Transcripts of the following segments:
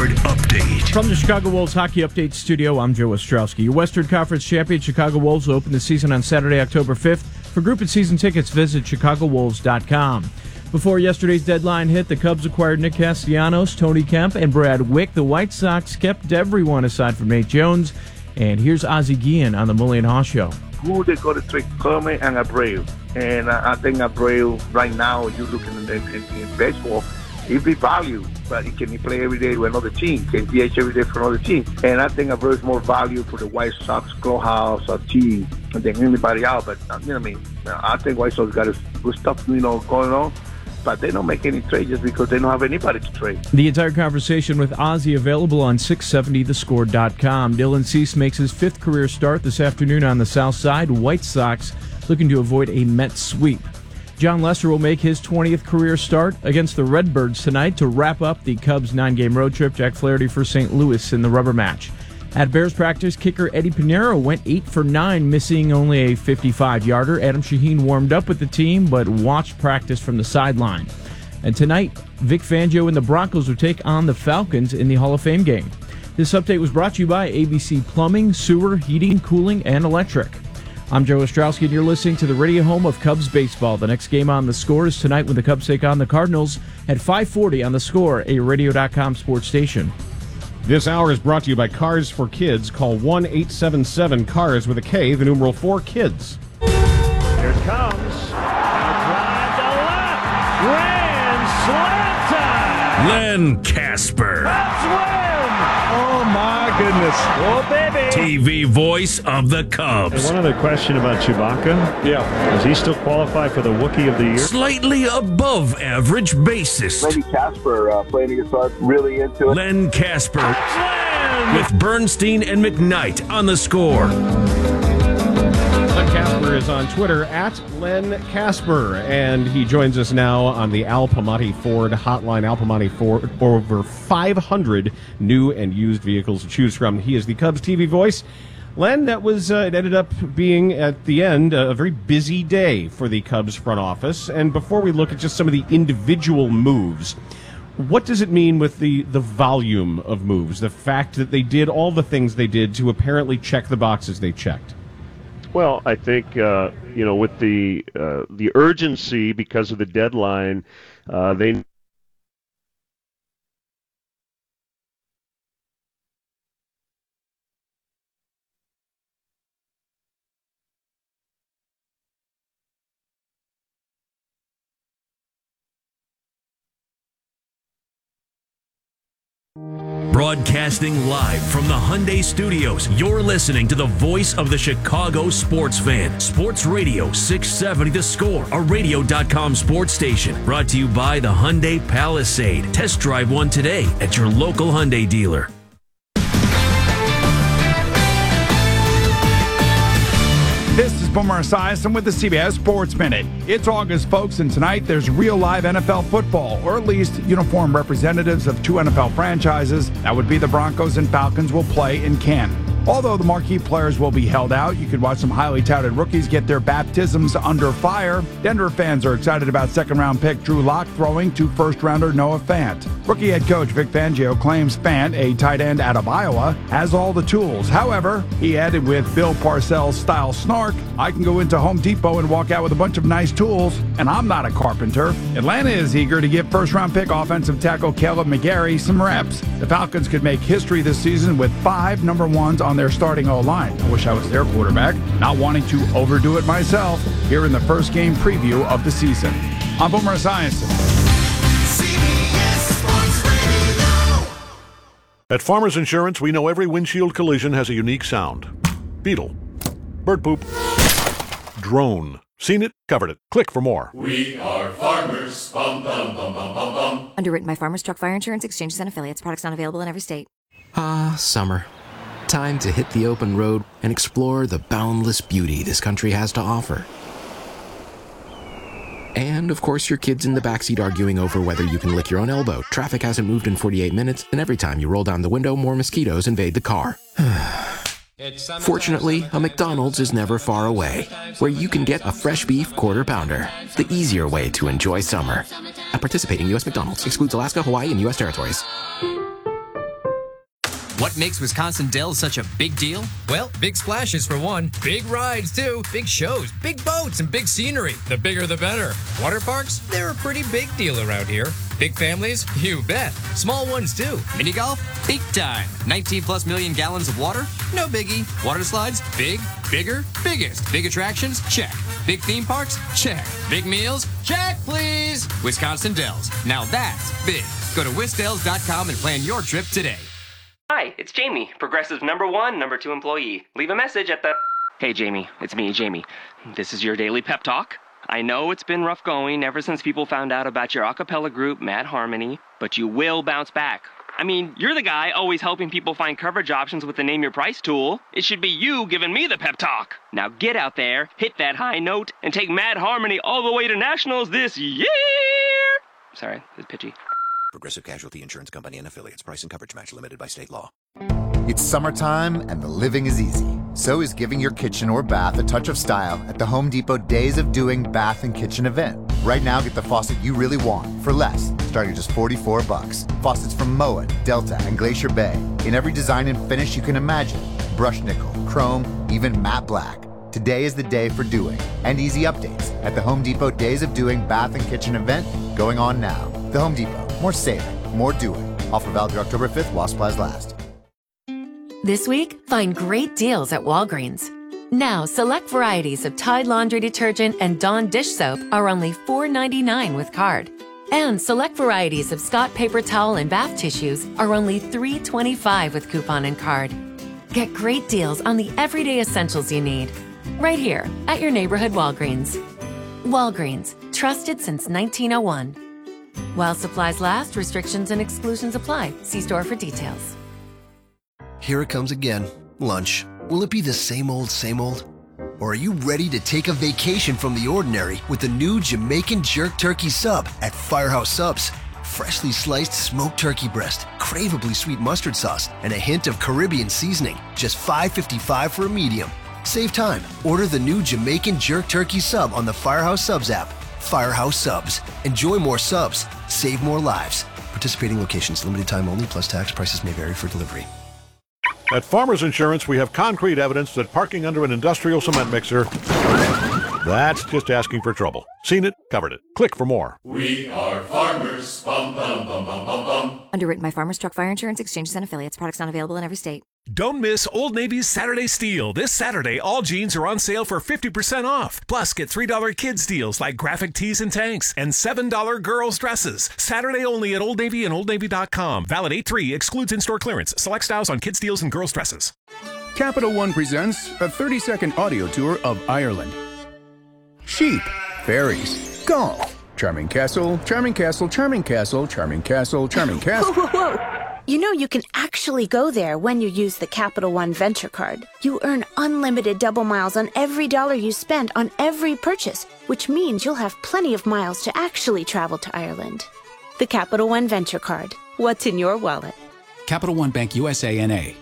Scoreboard Update. From the Chicago Wolves Hockey Update Studio, I'm Joe Ostrowski. Your Western Conference champion Chicago Wolves will open the season on Saturday, October 5th. For group and season tickets, visit ChicagoWolves.com. Before yesterday's deadline hit, the Cubs acquired Nick Castellanos, Tony Kemp, and Brad Wick. The White Sox kept everyone aside from Nate Jones. And here's Ozzie Guillen on the Mully & Haw Show. Who they got to trade Kermit and Abreu. And I think Abreu, right now, you're looking in baseball, he'd be value, but can he play every day with another team? Can he DH every day for another team? And I think Abreu is more value for the White Sox clubhouse or team than anybody else. But, you know what I mean? I think White Sox got good stuff, going on. But they don't make any trade just because they don't have anybody to trade. The entire conversation with Ozzie available on 670thescore.com. Dylan Cease makes his 5th career start this afternoon on the South Side. White Sox looking to avoid a Mets sweep. John Lester will make his 20th career start against the Redbirds tonight to wrap up the Cubs' 9-game road trip. Jack Flaherty for St. Louis in the rubber match. At Bears practice, kicker Eddie Pinheiro went 8 for 9, missing only a 55-yarder. Adam Shaheen warmed up with the team, but watched practice from the sideline. And tonight, Vic Fangio and the Broncos will take on the Falcons in the Hall of Fame game. This update was brought to you by ABC Plumbing, Sewer, Heating, Cooling, and Electric. I'm Joe Ostrowski, and you're listening to the radio home of Cubs baseball. The next game on the Score is tonight when the Cubs take on the Cardinals at 5:40 on the Score, a Radio.com sports station. This hour is brought to you by Cars for Kids. Call 1-877-CARS with a K, the numeral 4 kids. Here it comes. Drive to left. Grand slam time. Len Casper. Cubs win. Oh, my goodness. Oh, baby. TV voice of the Cubs. One other question about Chewbacca. Yeah. Does he still qualify for the Wookiee of the Year? Slightly above average bassist. Maybe Casper playing the guitar really into it. Len Casper with Bernstein and McKnight on the Score. Len Casper is on Twitter at Len Casper, and he joins us now on the Al Pamati Ford hotline. Al Pamati Ford, over 500 new and used vehicles to choose from. He is the Cubs TV voice. Len, that was it ended up being, at the end, a very busy day for the Cubs front office. And before we look at just some of the individual moves, what does it mean with the volume of moves, the fact that they did all the things they did to apparently check the boxes they checked? Well, I think with the urgency because of the deadline, they. Broadcasting live from the Hyundai Studios, you're listening to the voice of the Chicago sports fan. Sports Radio 670 The Score, a Radio.com sports station. Brought to you by the Hyundai Palisade. Test drive one today at your local Hyundai dealer. This is Boomer Esiason with the CBS Sports Minute. It's August, folks, and tonight there's real live NFL football, or at least uniform representatives of 2 NFL franchises. That would be the Broncos and Falcons will play in Canton. Although the marquee players will be held out, you could watch some highly touted rookies get their baptisms under fire. Denver fans are excited about second-round pick Drew Lock throwing to first-rounder Noah Fant. Rookie head coach Vic Fangio claims Fant, a tight end out of Iowa, has all the tools. However, he added with Bill Parcells-style snark, I can go into Home Depot and walk out with a bunch of nice tools, and I'm not a carpenter. Atlanta is eager to give first-round pick offensive tackle Caleb McGarry some reps. The Falcons could make history this season with 5 number ones on their starting O-line. I wish I was their quarterback. Not wanting to overdo it myself, here in the first game preview of the season. I'm Boomer Esiason. At Farmers Insurance, we know every windshield collision has a unique sound. Beetle. Bird poop. Drone. Seen it, covered it. Click for more. We are farmers. Bum, bum, bum, bum, bum, bum. Underwritten by Farmers Truck Fire Insurance Exchanges and Affiliates. Products not available in every state. Summer. Time to hit the open road and explore the boundless beauty this country has to offer. And, of course, your kid's in the backseat arguing over whether you can lick your own elbow. Traffic hasn't moved in 48 minutes, and every time you roll down the window, more mosquitoes invade the car. Fortunately, a McDonald's is never far away, where you can get a fresh beef quarter pounder, the easier way to enjoy summer. At participating U.S. McDonald's, excludes Alaska, Hawaii, and U.S. territories. What makes Wisconsin Dells such a big deal? Well, big splashes for one, big rides too, big shows, big boats, and big scenery. The bigger the better. Water parks? They're a pretty big deal around here. Big families? You bet. Small ones too. Mini golf? Big time. 19 plus million gallons of water? No biggie. Water slides? Big, bigger, biggest. Big attractions? Check. Big theme parks? Check. Big meals? Check, please. Wisconsin Dells. Now that's big. Go to wisdells.com and plan your trip today. Hi, it's Jamie, Progressive's #1, #2 employee. Leave a message at the... Hey, Jamie, it's me, Jamie. This is your daily pep talk. I know it's been rough going ever since people found out about your a cappella group, Mad Harmony, but you will bounce back. I mean, you're the guy always helping people find coverage options with the Name Your Price tool. It should be you giving me the pep talk. Now get out there, hit that high note, and take Mad Harmony all the way to nationals this year! Sorry, it's pitchy. Progressive Casualty Insurance Company and Affiliates. Price and coverage match limited by state law. It's summertime and the living is easy. So is giving your kitchen or bath a touch of style at the Home Depot Days of Doing Bath and Kitchen event. Right now, get the faucet you really want for less, starting at just $44. Faucets from Moen, Delta, and Glacier Bay. In every design and finish you can imagine. Brushed nickel, chrome, even matte black. Today is the day for doing. And easy updates at the Home Depot Days of Doing Bath and Kitchen event going on now. The Home Depot. More saving, more doing. Offer valid through October 5th while supplies last. This week, find great deals at Walgreens. Now, select varieties of Tide Laundry Detergent and Dawn Dish Soap are only $4.99 with card. And select varieties of Scott Paper Towel and Bath Tissues are only $3.25 with coupon and card. Get great deals on the everyday essentials you need. Right here at your neighborhood Walgreens. Walgreens, trusted since 1901. While supplies last, restrictions and exclusions apply. See store for details. Here it comes again. Lunch. Will it be the same old, same old? Or are you ready to take a vacation from the ordinary with the new Jamaican Jerk Turkey Sub at Firehouse Subs? Freshly sliced smoked turkey breast, craveably sweet mustard sauce, and a hint of Caribbean seasoning. Just $5.55 for a medium. Save time. Order the new Jamaican Jerk Turkey Sub on the Firehouse Subs app. Firehouse Subs. Enjoy more subs. Save more lives. Participating locations. Limited time only, plus tax. Prices may vary for delivery. At Farmers Insurance, we have concrete evidence that parking under an industrial cement mixer, that's just asking for trouble. Seen it, covered it. Click for more. We are farmers. Bum, bum, bum, bum, bum, bum. Underwritten by Farmers Truck Fire Insurance Exchanges and Affiliates. Products not available in every state. Don't miss Old Navy's Saturday Steal. This Saturday, all jeans are on sale for 50% off. Plus, get $3 kids deals like graphic tees and tanks and $7 girls dresses. Saturday only at Old Navy and OldNavy.com. Valid 8/3. Excludes in-store clearance. Select styles on kids deals and girls dresses. Capital One presents a 30-second audio tour of Ireland. Sheep, fairies, golf, charming castle, charming castle, charming castle, charming castle, charming castle. Whoa, whoa, whoa. You know you can actually go there when you use the Capital One Venture Card. You earn unlimited double miles on every dollar you spend on every purchase, which means you'll have plenty of miles to actually travel to Ireland. The Capital One Venture Card. What's in your wallet? Capital One Bank USA, N.A.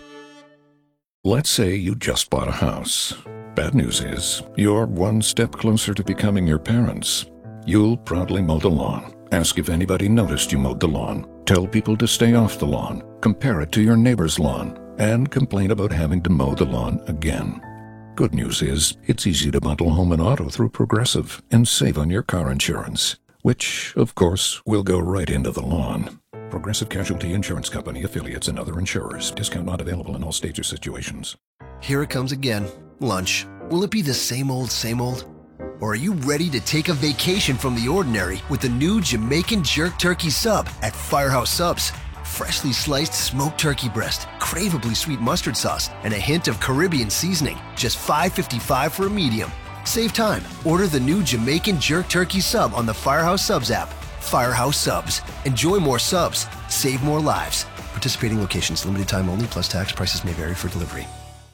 Let's say you just bought a house. Bad news is, you're one step closer to becoming your parents. You'll proudly mow the lawn. Ask if anybody noticed you mowed the lawn. Tell people to stay off the lawn. Compare it to your neighbor's lawn. And complain about having to mow the lawn again. Good news is, it's easy to bundle home and auto through Progressive and save on your car insurance. Which, of course, will go right into the lawn. Progressive Casualty Insurance Company, affiliates, and other insurers. Discount not available in all states or situations. Here it comes again. Lunch. Will it be the same old, same old? Or are you ready to take a vacation from the ordinary with the new Jamaican Jerk Turkey Sub at Firehouse Subs? Freshly sliced smoked turkey breast, craveably sweet mustard sauce, and a hint of Caribbean seasoning. Just $5.55 for a medium. Save time. Order the new Jamaican Jerk Turkey Sub on the Firehouse Subs app. Firehouse Subs. Enjoy more subs. Save more lives. Participating locations. Limited time only, plus tax. Prices may vary for delivery.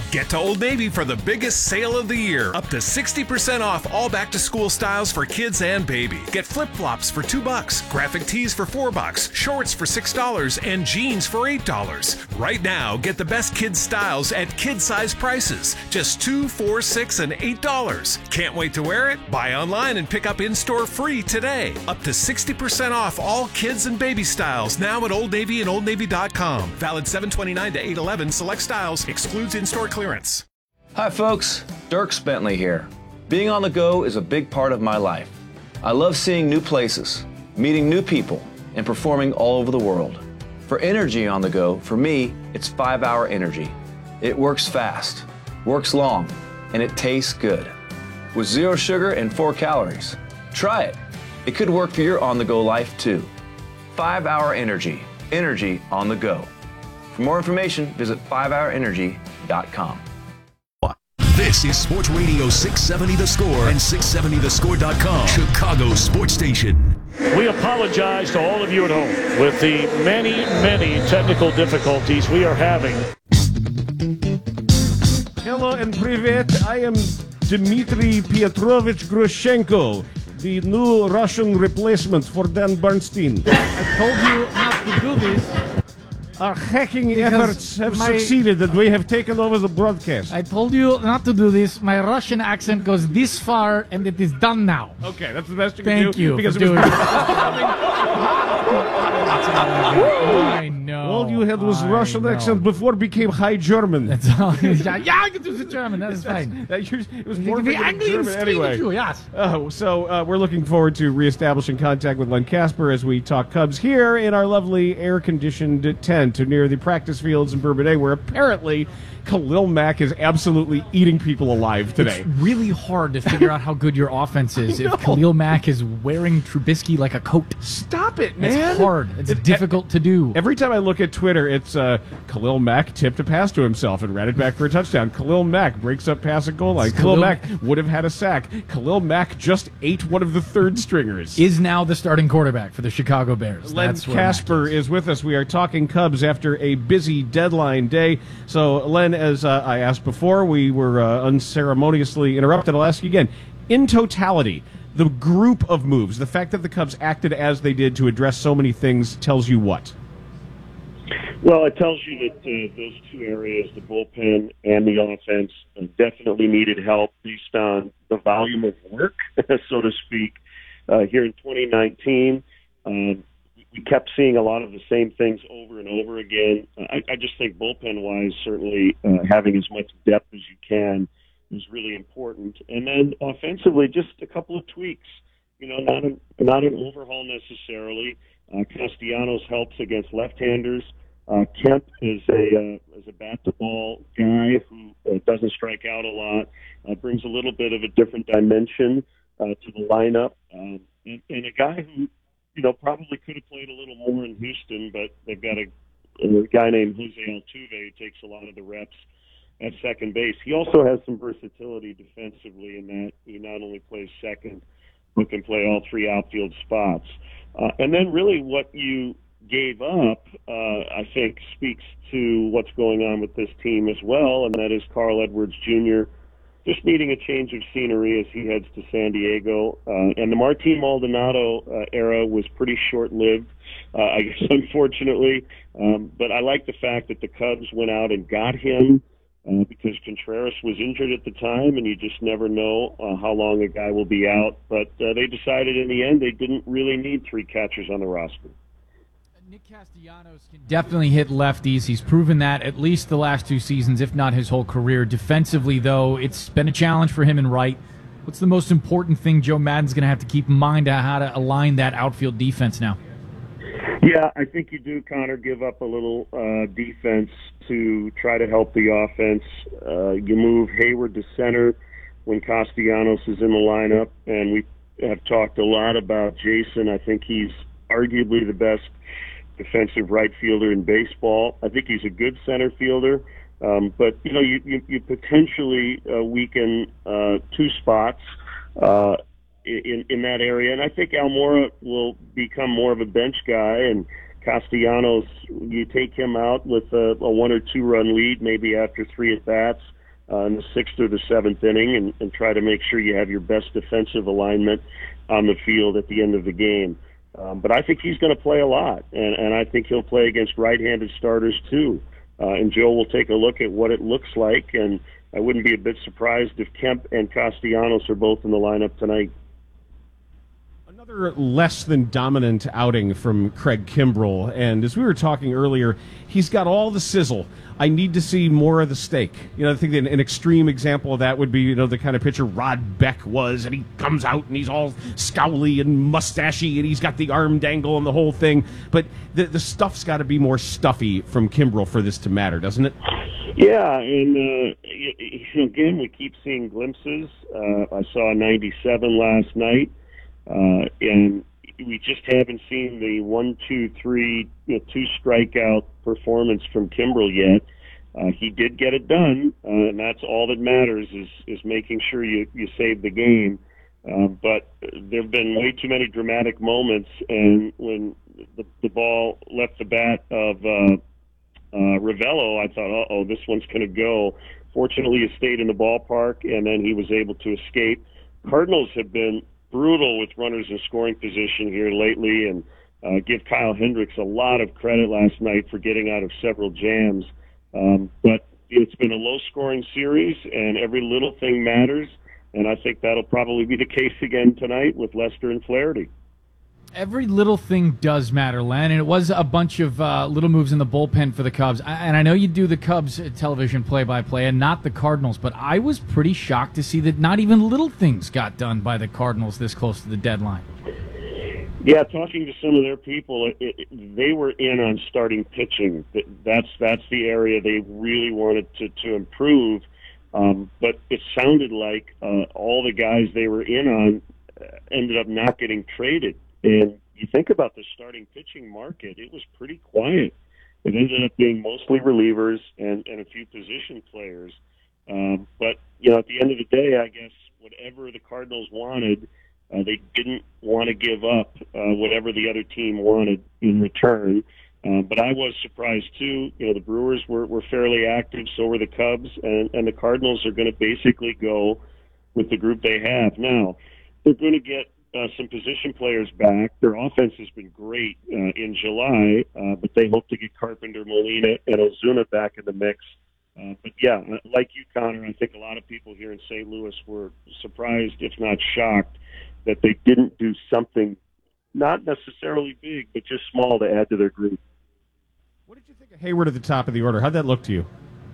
Get to Old Navy for the biggest sale of the year. Up to 60% off all back-to-school styles for kids and baby. Get flip-flops for $2, graphic tees for $4, shorts for $6, and jeans for $8. Right now, get the best kids' styles at kid-size prices. Just $2, $4, $6, and $8. Can't wait to wear it? Buy online and pick up in-store free today. Up to 60% off all kids and baby styles now at Old Navy and OldNavy.com. Valid 7/29 to 8/11. Select styles. Excludes in-store clearance. Hi folks, Dirk Bentley here. Being on the go is a big part of my life. I love seeing new places, meeting new people, and performing all over the world. For energy on the go, for me, it's 5 Hour Energy. It works fast, works long, and it tastes good. With 0 sugar and 4 calories. Try it. It could work for your on-the-go life too. 5 Hour Energy. Energy on the go. For more information, visit 5hourenergy.com. This is Sports Radio 670 The Score and 670thescore.com, Chicago Sports Station. We apologize to all of you at home with the many, many technical difficulties we are having. Hello and privet. I am Dmitry Petrovich Grushenko, the new Russian replacement for Dan Bernstein. I told you not to do this. Our hacking efforts have succeeded and we have taken over the broadcast. I told you not to do this. My Russian accent goes this far and it is done now. Okay, that's the best you can do. Thank you because for it was doing I know. All you had was Russian accent before it became High German. That's all. Yeah, I can do the German. That is fine. It was more angry German anyway. Yes. So we're looking forward to reestablishing contact with Len Casper as we talk Cubs here in our lovely air-conditioned tent near the practice fields in Bourbonnais, where apparently Khalil Mack is absolutely eating people alive today. It's really hard to figure out how good your offense is if Khalil Mack is wearing Trubisky like a coat. Stop it, man. It's hard. It's difficult to do. Every time I look at Twitter, it's Khalil Mack tipped a pass to himself and ran it back for a touchdown. Khalil Mack breaks up pass at goal line. Khalil Mack would have had a sack. Khalil Mack just ate one of the third stringers. Is now the starting quarterback for the Chicago Bears. Len Casper is with us. We are talking Cubs after a busy deadline day. So, Len, as I asked before, we were unceremoniously interrupted. I'll ask you again. In totality, the group of moves, the fact that the Cubs acted as they did to address so many things, tells you what? Well, it tells you that those two areas, the bullpen and the offense, definitely needed help based on the volume of work, so to speak. Here in 2019, we kept seeing a lot of the same things over and over again. I just think bullpen-wise, certainly having as much depth as you can is really important. And then offensively, just a couple of tweaks. You know, not an overhaul necessarily. Castellanos helps against left-handers. Kemp is a bat-to-ball guy who doesn't strike out a lot. Brings a little bit of a different dimension to the lineup, and a guy who, you know, probably could have played a little more in Houston, but they've got a guy named Jose Altuve who takes a lot of the reps at second base. He also has some versatility defensively in that he not only plays second, but can play all three outfield spots. And then really what you gave up, I think, speaks to what's going on with this team as well, and that is Carl Edwards Jr. just needing a change of scenery as he heads to San Diego. And the Martin Maldonado era was pretty short-lived, I guess, unfortunately. But I like the fact that the Cubs went out and got him because Contreras was injured at the time, and you just never know how long a guy will be out. But they decided in the end they didn't really need three catchers on the roster. Nick Castellanos can definitely hit lefties. He's proven that at least the last two seasons, if not his whole career. Defensively, though, it's been a challenge for him in right. What's the most important thing Joe Maddon's going to have to keep in mind on how to align that outfield defense now? Yeah, I think you do, Connor, give up a little defense to try to help the offense. You move Hayward to center when Castellanos is in the lineup, and we have talked a lot about Jason. I think he's arguably the best defensive right fielder in baseball. I think he's a good center fielder, but you know you potentially weaken two spots in that area, and I think Almora will become more of a bench guy, and Castellanos, you take him out with a 1 or 2 run lead, maybe after 3 at bats, in the 6th or the 7th inning and try to make sure you have your best defensive alignment on the field at the end of the game. But I think he's going to play a lot, and I think he'll play against right-handed starters too. And Joe will take a look at what it looks like, and I wouldn't be a bit surprised if Kemp and Castellanos are both in the lineup tonight. Another less than dominant outing from Craig Kimbrell, and as we were talking earlier, he's got all the sizzle. I need to see more of the steak. I think an extreme example of that would be, the kind of pitcher Rod Beck was, and he comes out and he's all scowly and mustachy, and he's got the arm dangle and the whole thing. But the stuff's got to be more stuffy from Kimbrell for this to matter, doesn't it? Yeah, and again, we keep seeing glimpses. I saw a 97 last night, and we just haven't seen the 1, 2, 3, 2 strikeout performance from Kimbrell yet. He did get it done, and that's all that matters is making sure you save the game. But there have been way too many dramatic moments, and when the ball left the bat of Ravello, I thought, this one's going to go. Fortunately, he stayed in the ballpark, and then he was able to escape. Cardinals have been brutal with runners in scoring position here lately, and give Kyle Hendricks a lot of credit last night for getting out of several jams. But it's been a low-scoring series, and every little thing matters, and I think that'll probably be the case again tonight with Lester and Flaherty. Every little thing does matter, Len, and it was a bunch of little moves in the bullpen for the Cubs. And I know you do the Cubs television play-by-play and not the Cardinals, but I was pretty shocked to see that not even little things got done by the Cardinals this close to the deadline. Yeah, talking to some of their people, they were in on starting pitching. That's the area they really wanted to improve. But it sounded like all the guys they were in on ended up not getting traded. And you think about the starting pitching market, it was pretty quiet. It ended up being mostly relievers and a few position players. But, at the end of the day, I guess whatever the Cardinals wanted, they didn't want to give up whatever the other team wanted in return. But I was surprised, too. The Brewers were fairly active, so were the Cubs, and the Cardinals are going to basically go with the group they have. Now, they're going to get some position players back. Their offense has been great in July, but they hope to get Carpenter, Molina, and Ozuna back in the mix. But yeah, like you, Connor, I think a lot of people here in St. Louis were surprised, if not shocked, that they didn't do something not necessarily big, but just small to add to their group. What did you think of Hayward at the top of the order? How'd that look to you?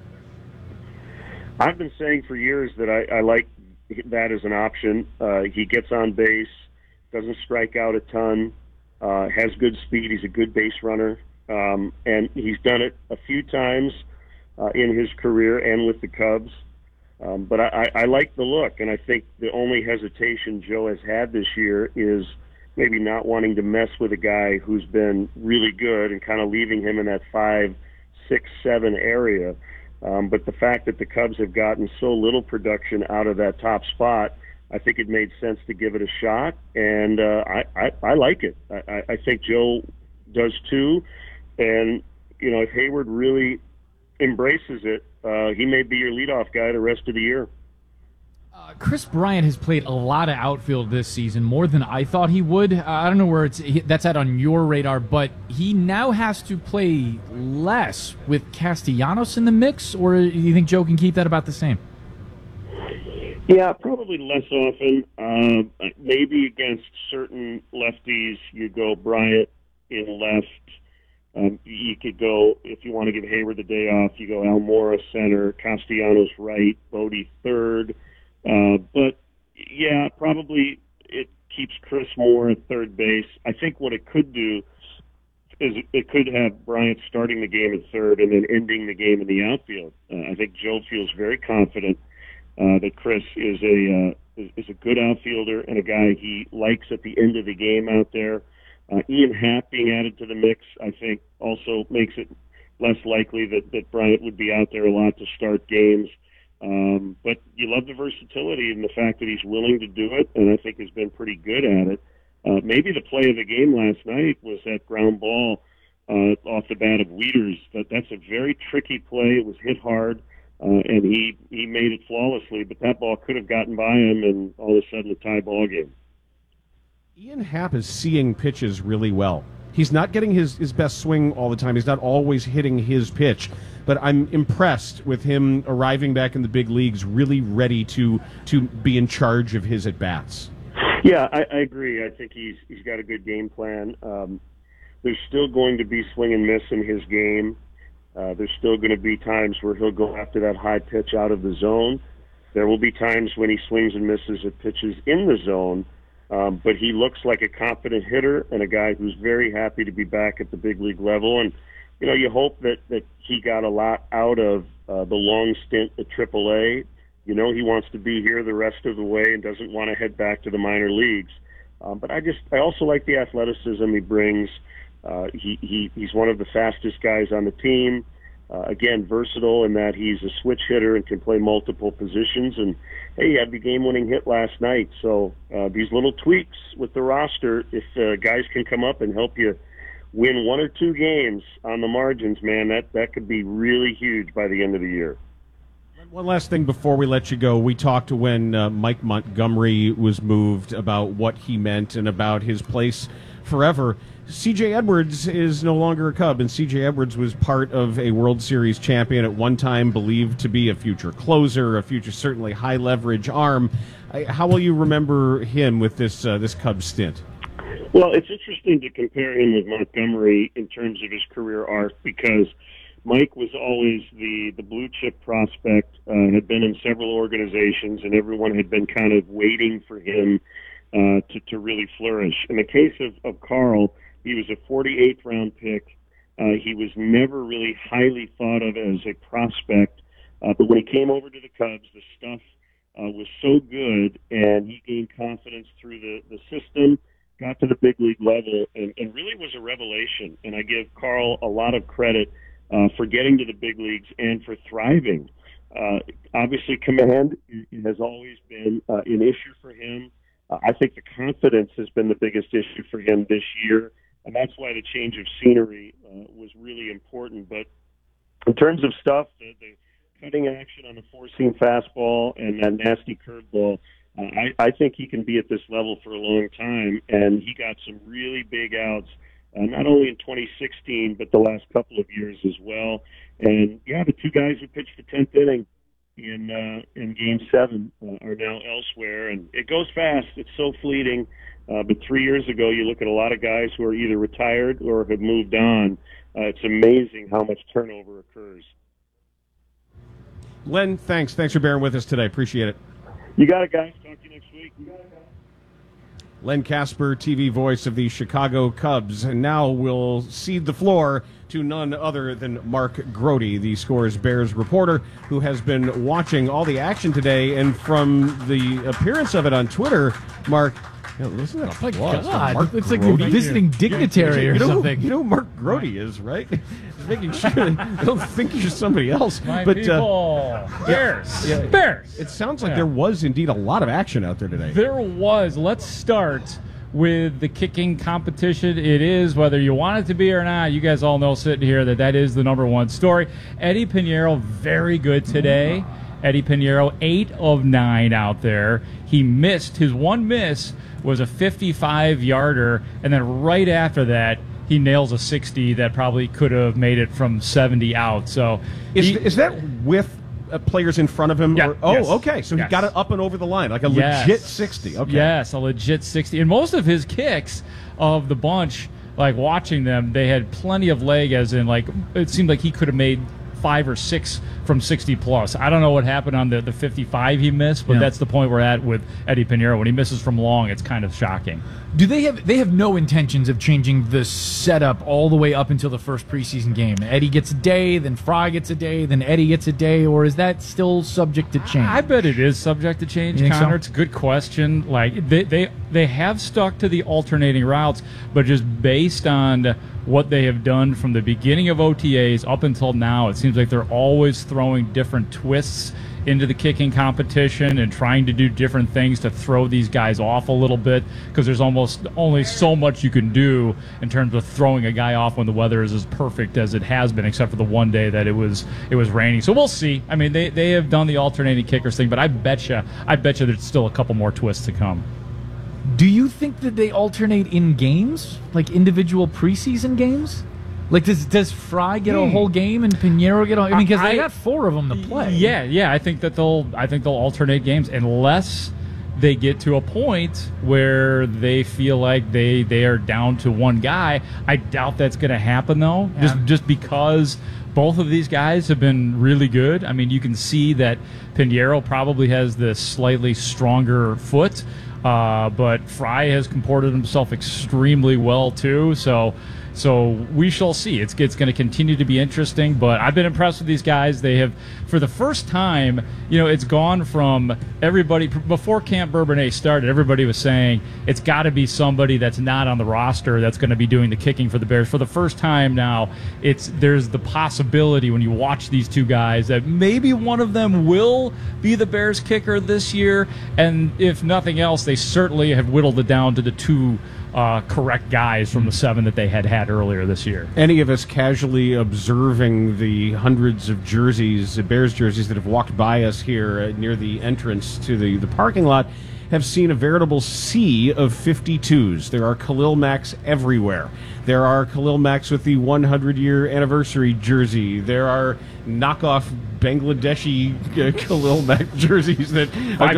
I've been saying for years that I like that as an option. He gets on base, doesn't strike out a ton, has good speed. He's a good base runner, and he's done it a few times in his career and with the Cubs. But I like the look, and I think the only hesitation Joe has had this year is maybe not wanting to mess with a guy who's been really good and kind of leaving him in that 5, 6, 7 area. But the fact that the Cubs have gotten so little production out of that top spot, I think it made sense to give it a shot, and I like it. I think Joe does too, and if Hayward really embraces it, he may be your leadoff guy the rest of the year. Chris Bryant has played a lot of outfield this season, more than I thought he would. I don't know where that's at on your radar, but he now has to play less with Castellanos in the mix, or do you think Joe can keep that about the same? Yeah, probably less often. Maybe against certain lefties, you go Bryant in left. You could go, if you want to give Hayward the day off, you go Almora center, Castellanos right, Bodie third. But, yeah, probably it keeps Chris Moore at third base. I think what it could do is it could have Bryant starting the game at third and then ending the game in the outfield. I think Joe feels very confident that Chris is a good outfielder and a guy he likes at the end of the game out there. Ian Happ being added to the mix, I think, also makes it less likely that Bryant would be out there a lot to start games. But you love the versatility and the fact that he's willing to do it, and I think has been pretty good at it. Maybe the play of the game last night was that ground ball off the bat of Wieters. That's a very tricky play. It was hit hard. and he made it flawlessly, but that ball could have gotten by him, and all of a sudden a tie ball game. Ian Happ is seeing pitches really well. He's not getting his best swing all the time. He's not always hitting his pitch, but I'm impressed with him arriving back in the big leagues, really ready to be in charge of his at-bats. Yeah, I agree. I think he's got a good game plan. There's still going to be swing and miss in his game. There's still going to be times where he'll go after that high pitch out of the zone. There will be times when he swings and misses at pitches in the zone, but he looks like a confident hitter and a guy who's very happy to be back at the big league level. And, you know, you hope that he got a lot out of the long stint at AAA. You know, he wants to be here the rest of the way and doesn't want to head back to the minor leagues. But I also like the athleticism he brings. He's one of the fastest guys on the team. Again, versatile in that he's a switch hitter and can play multiple positions. And, hey, he had the game-winning hit last night. So these little tweaks with the roster, if guys can come up and help you win one or two games on the margins, man, that could be really huge by the end of the year. One last thing before we let you go. We talked when Mike Montgomery was moved about what he meant and about his place forever. C.J. Edwards is no longer a Cub, and C.J. Edwards was part of a World Series champion at one time, believed to be a future closer, a future certainly high-leverage arm. How will you remember him with this Cubs stint? Well, it's interesting to compare him with Montgomery in terms of his career arc because Mike was always the blue-chip prospect, had been in several organizations, and everyone had been kind of waiting for him to really flourish. In the case of Carl, he was a 48th round pick. He was never really highly thought of as a prospect, but when he came over to the Cubs, the stuff was so good, and he gained confidence through the system, got to the big league level, and really was a revelation. And I give Carl a lot of credit for getting to the big leagues and for thriving. Obviously, command has always been an issue for him. I think the confidence has been the biggest issue for him this year, and that's why the change of scenery was really important. But in terms of stuff, the cutting action on the four-seam fastball and that nasty curveball, I think he can be at this level for a long time, and he got some really big outs, not only in 2016, but the last couple of years as well. And, yeah, the two guys who pitched the 10th inning in Game 7 are now elsewhere, and it goes fast. It's so fleeting. But 3 years ago, you look at a lot of guys who are either retired or have moved on. It's amazing how much turnover occurs. Len, thanks. Thanks for bearing with us today. Appreciate it. You got it, guys. Talk to you next week. Len Kasper, TV voice of the Chicago Cubs. And now we'll cede the floor to none other than Mark Grote, the Scores Bears reporter, who has been watching all the action today. And from the appearance of it on Twitter, Mark, listen to that. Oh, my God. It's like a visiting dignitary or something. You know who Mark Grote is, right? Just making sure I don't think you're somebody else. But people. Bears. Bears. It sounds like there was indeed a lot of action out there today. There was. Let's start with the kicking competition. It is, whether you want it to be or not, you guys all know sitting here that is the number one story. Eddie Pinheiro, very good today. Eddie Pinheiro, 8 of 9 out there. He missed. His one miss was a 55-yarder, and then right after that, he nails a 60 that probably could have made it from 70 out. So is that with players in front of him? Yeah. Yes. Okay. So he got it up and over the line, like a legit 60. Okay. Yes, a legit 60. And most of his kicks of the bunch, like watching them, they had plenty of leg, as in, like, it seemed like he could have made 5 or 6 from 60 plus. I don't know what happened on the 55 he missed, but that's the point we're at with Eddie Pinheiro. When he misses from long, it's kind of shocking. Do they have no intentions of changing the setup all the way up until the first preseason game? Eddie gets a day, then Fry gets a day, then Eddie gets a day, or is that still subject to change? I bet it is subject to change, Connor. So? It's a good question. Like they have stuck to the alternating routes, but just based on what they have done from the beginning of OTAs up until now. It seems like they're always throwing different twists into the kicking competition and trying to do different things to throw these guys off a little bit, because there's almost only so much you can do in terms of throwing a guy off when the weather is as perfect as it has been, except for the one day that it was raining. So we'll see. I mean, they have done the alternating kickers thing, but I betcha there's still a couple more twists to come. Do you think that they alternate in games, like individual preseason games? Like, does Fry get a whole game and Pinheiro get a? I mean, because they got 4 of them to play. Yeah. I think they'll alternate games unless they get to a point where they feel like they are down to one guy. I doubt that's going to happen though. Yeah. Just because both of these guys have been really good. I mean, you can see that Pinheiro probably has the slightly stronger foot, but Fry has comported himself extremely well too. So we shall see. It's going to continue to be interesting, but I've been impressed with these guys. They have, for the first time, it's gone from everybody, before Camp Bourbonnais started, everybody was saying it's got to be somebody that's not on the roster that's going to be doing the kicking for the Bears. For the first time now, there's the possibility when you watch these two guys that maybe one of them will be the Bears kicker this year, and if nothing else, they certainly have whittled it down to the two correct guys from the 7 that they had earlier this year. Any of us casually observing the hundreds of jerseys, Bears jerseys, that have walked by us here near the entrance to the parking lot have seen a veritable sea of 52s. There are Khalil Macks everywhere. There are Khalil Macks with the 100-year anniversary jersey. There are knockoff Bangladeshi Khalil Mack jerseys that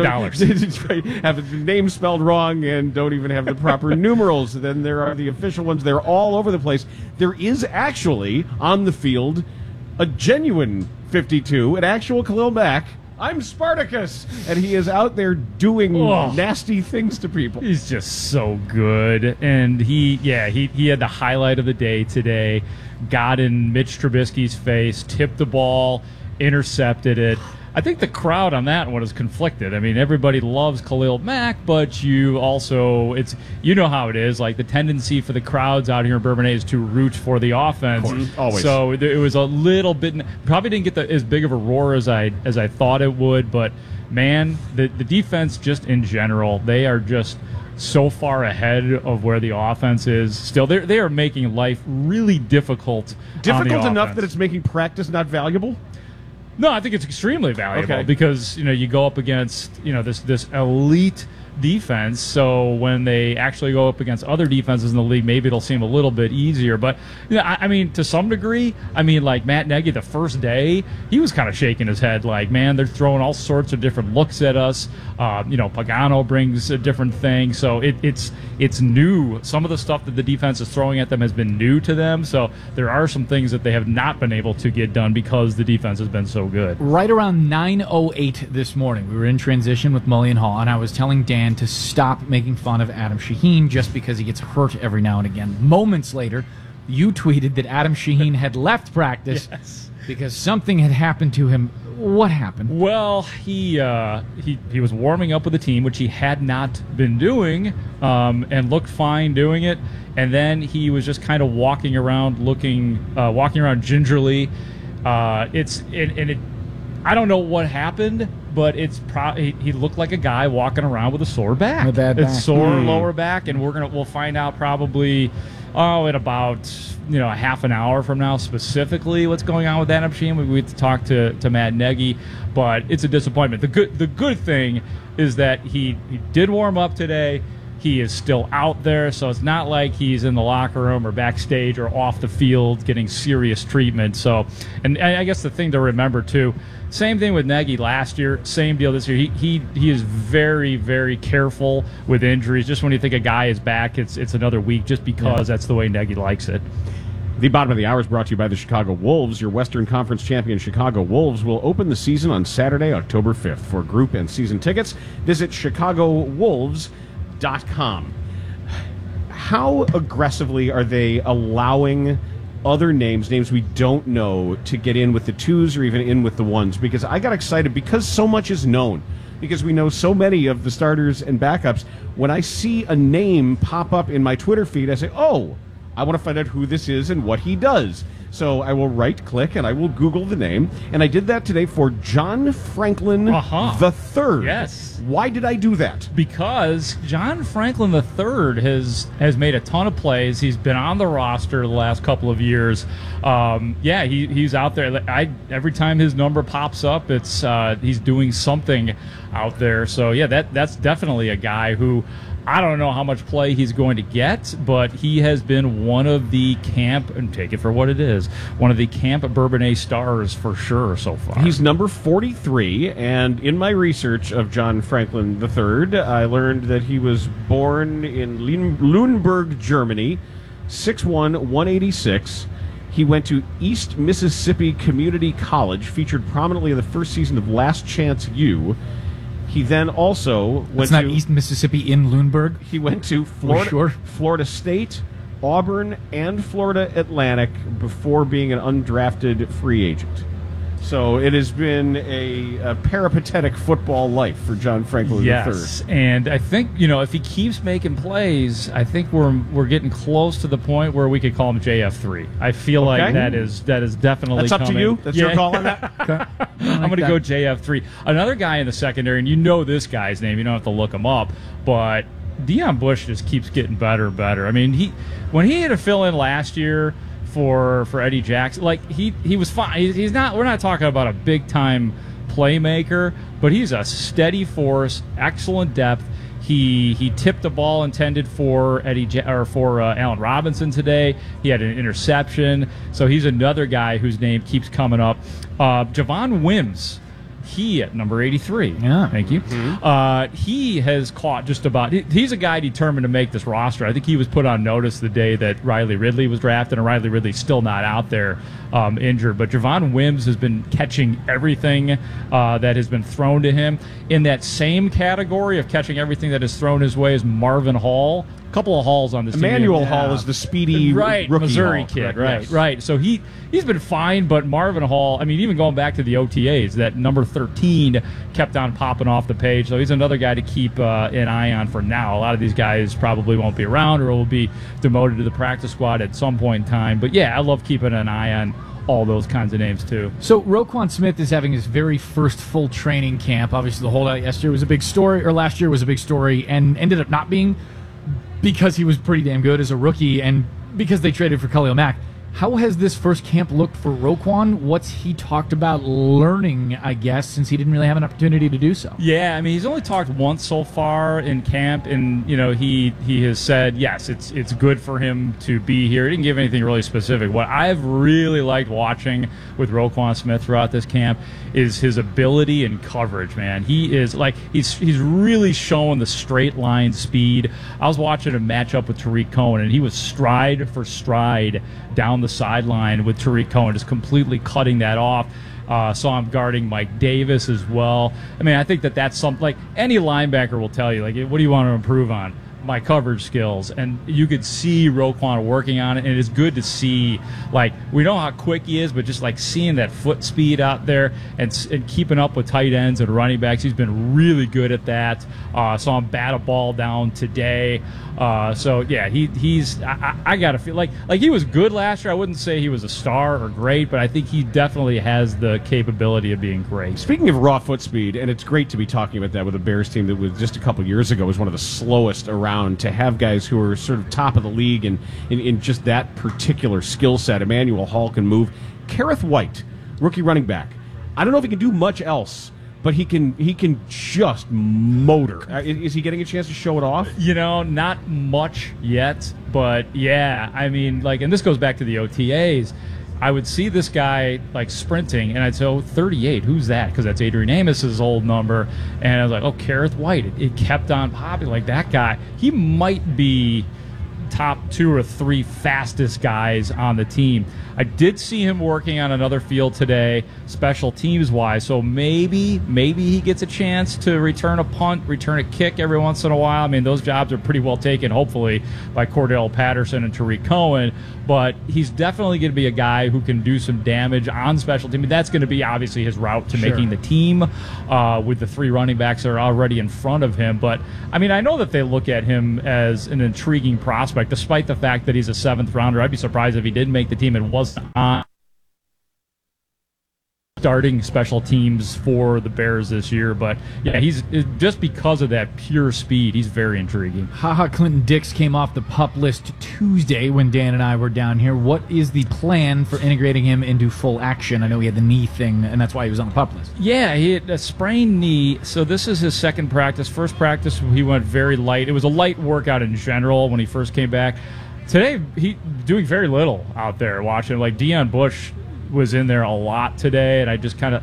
$5 have the name spelled wrong and don't even have the proper numerals. Then there are the official ones. They're all over the place. There is actually on the field a genuine 52, an actual Khalil Mack. I'm Spartacus, and he is out there doing nasty things to people. He's just so good, and he had the highlight of the day today. Got in Mitch Trubisky's face, tipped the ball, intercepted it. I think the crowd on that one is conflicted. I mean, everybody loves Khalil Mack, but you also, how it is. Like, the tendency for the crowds out here in Bourbonnais is to root for the offense. Always. So it was a little bit, probably didn't get as big of a roar as I thought it would, but man, the defense just in general, they are just so far ahead of where the offense is. Still, they are making life really difficult. Difficult enough that it's making practice not valuable? No, I think it's extremely valuable because you go up against this elite defense. So when they actually go up against other defenses in the league, maybe it'll seem a little bit easier. But I mean, to some degree, like Matt Nagy, the first day, he was kind of shaking his head, like, man, they're throwing all sorts of different looks at us. Pagano brings a different thing, so it's new. Some of the stuff that the defense is throwing at them has been new to them. So there are some things that they have not been able to get done because the defense has been so good. Right around 9:08 this morning, we were in transition with Mullion Hall, and I was telling Dan to stop making fun of Adam Shaheen just because he gets hurt every now and again. Moments later, you tweeted that Adam Shaheen had left practice because something had happened to him. What happened? Well, he was warming up with the team, which he had not been doing, and looked fine doing it. And then he was just kind of walking around gingerly. I don't know what happened, but he looked like a guy walking around with a sore back. A bad back. It's sore lower back, and we'll find out probably in about a half an hour from now specifically what's going on with Adam Shaheen. We have to talk to Matt Nagy, but it's a disappointment. The good thing is that he did warm up today. He is still out there, so it's not like he's in the locker room or backstage or off the field getting serious treatment. So, and I guess the thing to remember too, same thing with Nagy last year, same deal this year. He is very, very careful with injuries. Just when you think a guy is back, it's another week, just because that's the way Nagy likes it. The bottom of the hour is brought to you by the Chicago Wolves. Your Western Conference champion Chicago Wolves will open the season on Saturday, October 5th. For group and season tickets, visit ChicagoWolves.com. How aggressively are they allowing other names we don't know, to get in with the 2s or even in with the 1s? Because I got excited because so much is known, because we know so many of the starters and backups. When I see a name pop up in my Twitter feed, I say, oh, I want to find out who this is and what he does. So I will right-click and I will Google the name. And I did that today for John Franklin III. Yes. Why did I do that? Because John Franklin III has made a ton of plays. He's been on the roster the last couple of years. He's out there. Every time his number pops up, it's he's doing something out there. So, yeah, that's definitely a guy who I don't know how much play he's going to get, but he has been one of the camp, and take it for what it is, one of the Camp Bourbonnais stars for sure so far. He's number 43, and in my research of John Franklin III, I learned that he was born in Lüneburg, Germany, 6'1", 186. He went to East Mississippi Community College, featured prominently in the first season of Last Chance U. He then also went to East Mississippi in Lüneburg. He went to Florida State, Auburn, and Florida Atlantic before being an undrafted free agent. So it has been a peripatetic football life for John Franklin yes, III. And I think, if he keeps making plays, I think we're getting close to the point where we could call him JF3. I feel like that is definitely That's up coming. to you? That's your call on that? I'm going to go JF3. Another guy in the secondary, and you know this guy's name, you don't have to look him up, but Deion Bush just keeps getting better and better. I mean, when he had to fill in last year for Eddie Jackson, like he was fine. He's not. We're not talking about a big time playmaker, but he's a steady force, excellent depth. He tipped the ball intended for Allen Robinson today. He had an interception, so he's another guy whose name keeps coming up. Javon Wims. He at number 83. Yeah. Thank you. Mm-hmm. He has caught just about... He's a guy determined to make this roster. I think he was put on notice the day that Riley Ridley was drafted, and Riley Ridley's still not out there injured. But Javon Wims has been catching everything that has been thrown to him. In that same category of catching everything that is thrown his way is Marvin Hall. A couple of Halls on this team. Emmanuel Hall is the speedy rookie Missouri Hall, kid. correct? Right. So he's been fine, but Marvin Hall, I mean, even going back to the OTAs, that number 13 kept on popping off the page. So he's another guy to keep an eye on for now. A lot of these guys probably won't be around or will be demoted to the practice squad at some point in time. But yeah, I love keeping an eye on all those kinds of names too. So Roquan Smith is having his very first full training camp. Obviously the holdout last year was a big story, and ended up not being, because he was pretty damn good as a rookie and because they traded for Khalil Mack. How has this first camp looked for Roquan? What's he talked about learning, I guess, since he didn't really have an opportunity to do so? Yeah, I mean, he's only talked once so far in camp, and, he has said, yes, it's good for him to be here. He didn't give anything really specific. What I've really liked watching with Roquan Smith throughout this camp is his ability in coverage, man. He is, he's really showing the straight line speed. I was watching a matchup with Tariq Cohen, and he was stride for stride down the sideline with Tariq Cohen, just completely cutting that off. Saw him guarding Mike Davis as well. I mean, I think that's something, any linebacker will tell you, what do you want to improve on? My coverage skills, and you could see Roquan working on it, and it's good to see, we know how quick he is, but just seeing that foot speed out there and keeping up with tight ends and running backs. He's been really good at that. Saw him bat a ball down today. So yeah, he's I gotta feel like he was good last year. I wouldn't say he was a star or great, but I think he definitely has the capability of being great. Speaking of raw foot speed, and it's great to be talking about that with a Bears team that was just a couple years ago was one of the slowest around, to have guys who are sort of top of the league and in just that particular skill set. Emmanuel Hall can move. Kareth White, rookie running back. I don't know if he can do much else, but he can just motor. Is he getting a chance to show it off? Not much yet, but yeah, I mean, and this goes back to the OTAs. I would see this guy sprinting, and I'd say, "Oh, 38, who's that?" Because that's Adrian Amos's old number. And I was like, "Oh, Kareth White." It kept on popping. That guy, he might be top 2 or 3 fastest guys on the team. I did see him working on another field today, special teams wise. So maybe he gets a chance to return a punt, return a kick every once in a while. I mean, those jobs are pretty well taken, hopefully, by Cordell Patterson and Tariq Cohen. But he's definitely going to be a guy who can do some damage on special teams. That's going to be obviously his route to making the team with the 3 running backs that are already in front of him. But I mean, I know that they look at him as an intriguing prospect. aspect. Despite the fact that he's a 7th rounder, I'd be surprised if he didn't make the team and wasn't on starting special teams for the Bears this year. But yeah, he's just because of that pure speed, he's very intriguing. Clinton Dix came off the PUP list Tuesday when Dan and I were down here. What is the plan for integrating him into full action? I know he had the knee thing, and that's why he was on the PUP list. Yeah, he had a sprained knee, so this is his second practice. First practice, he went very light. It was a light workout in general when he first came back. Today, he doing very little out there watching. Like Deion Bush was in there a lot today, and I just kind of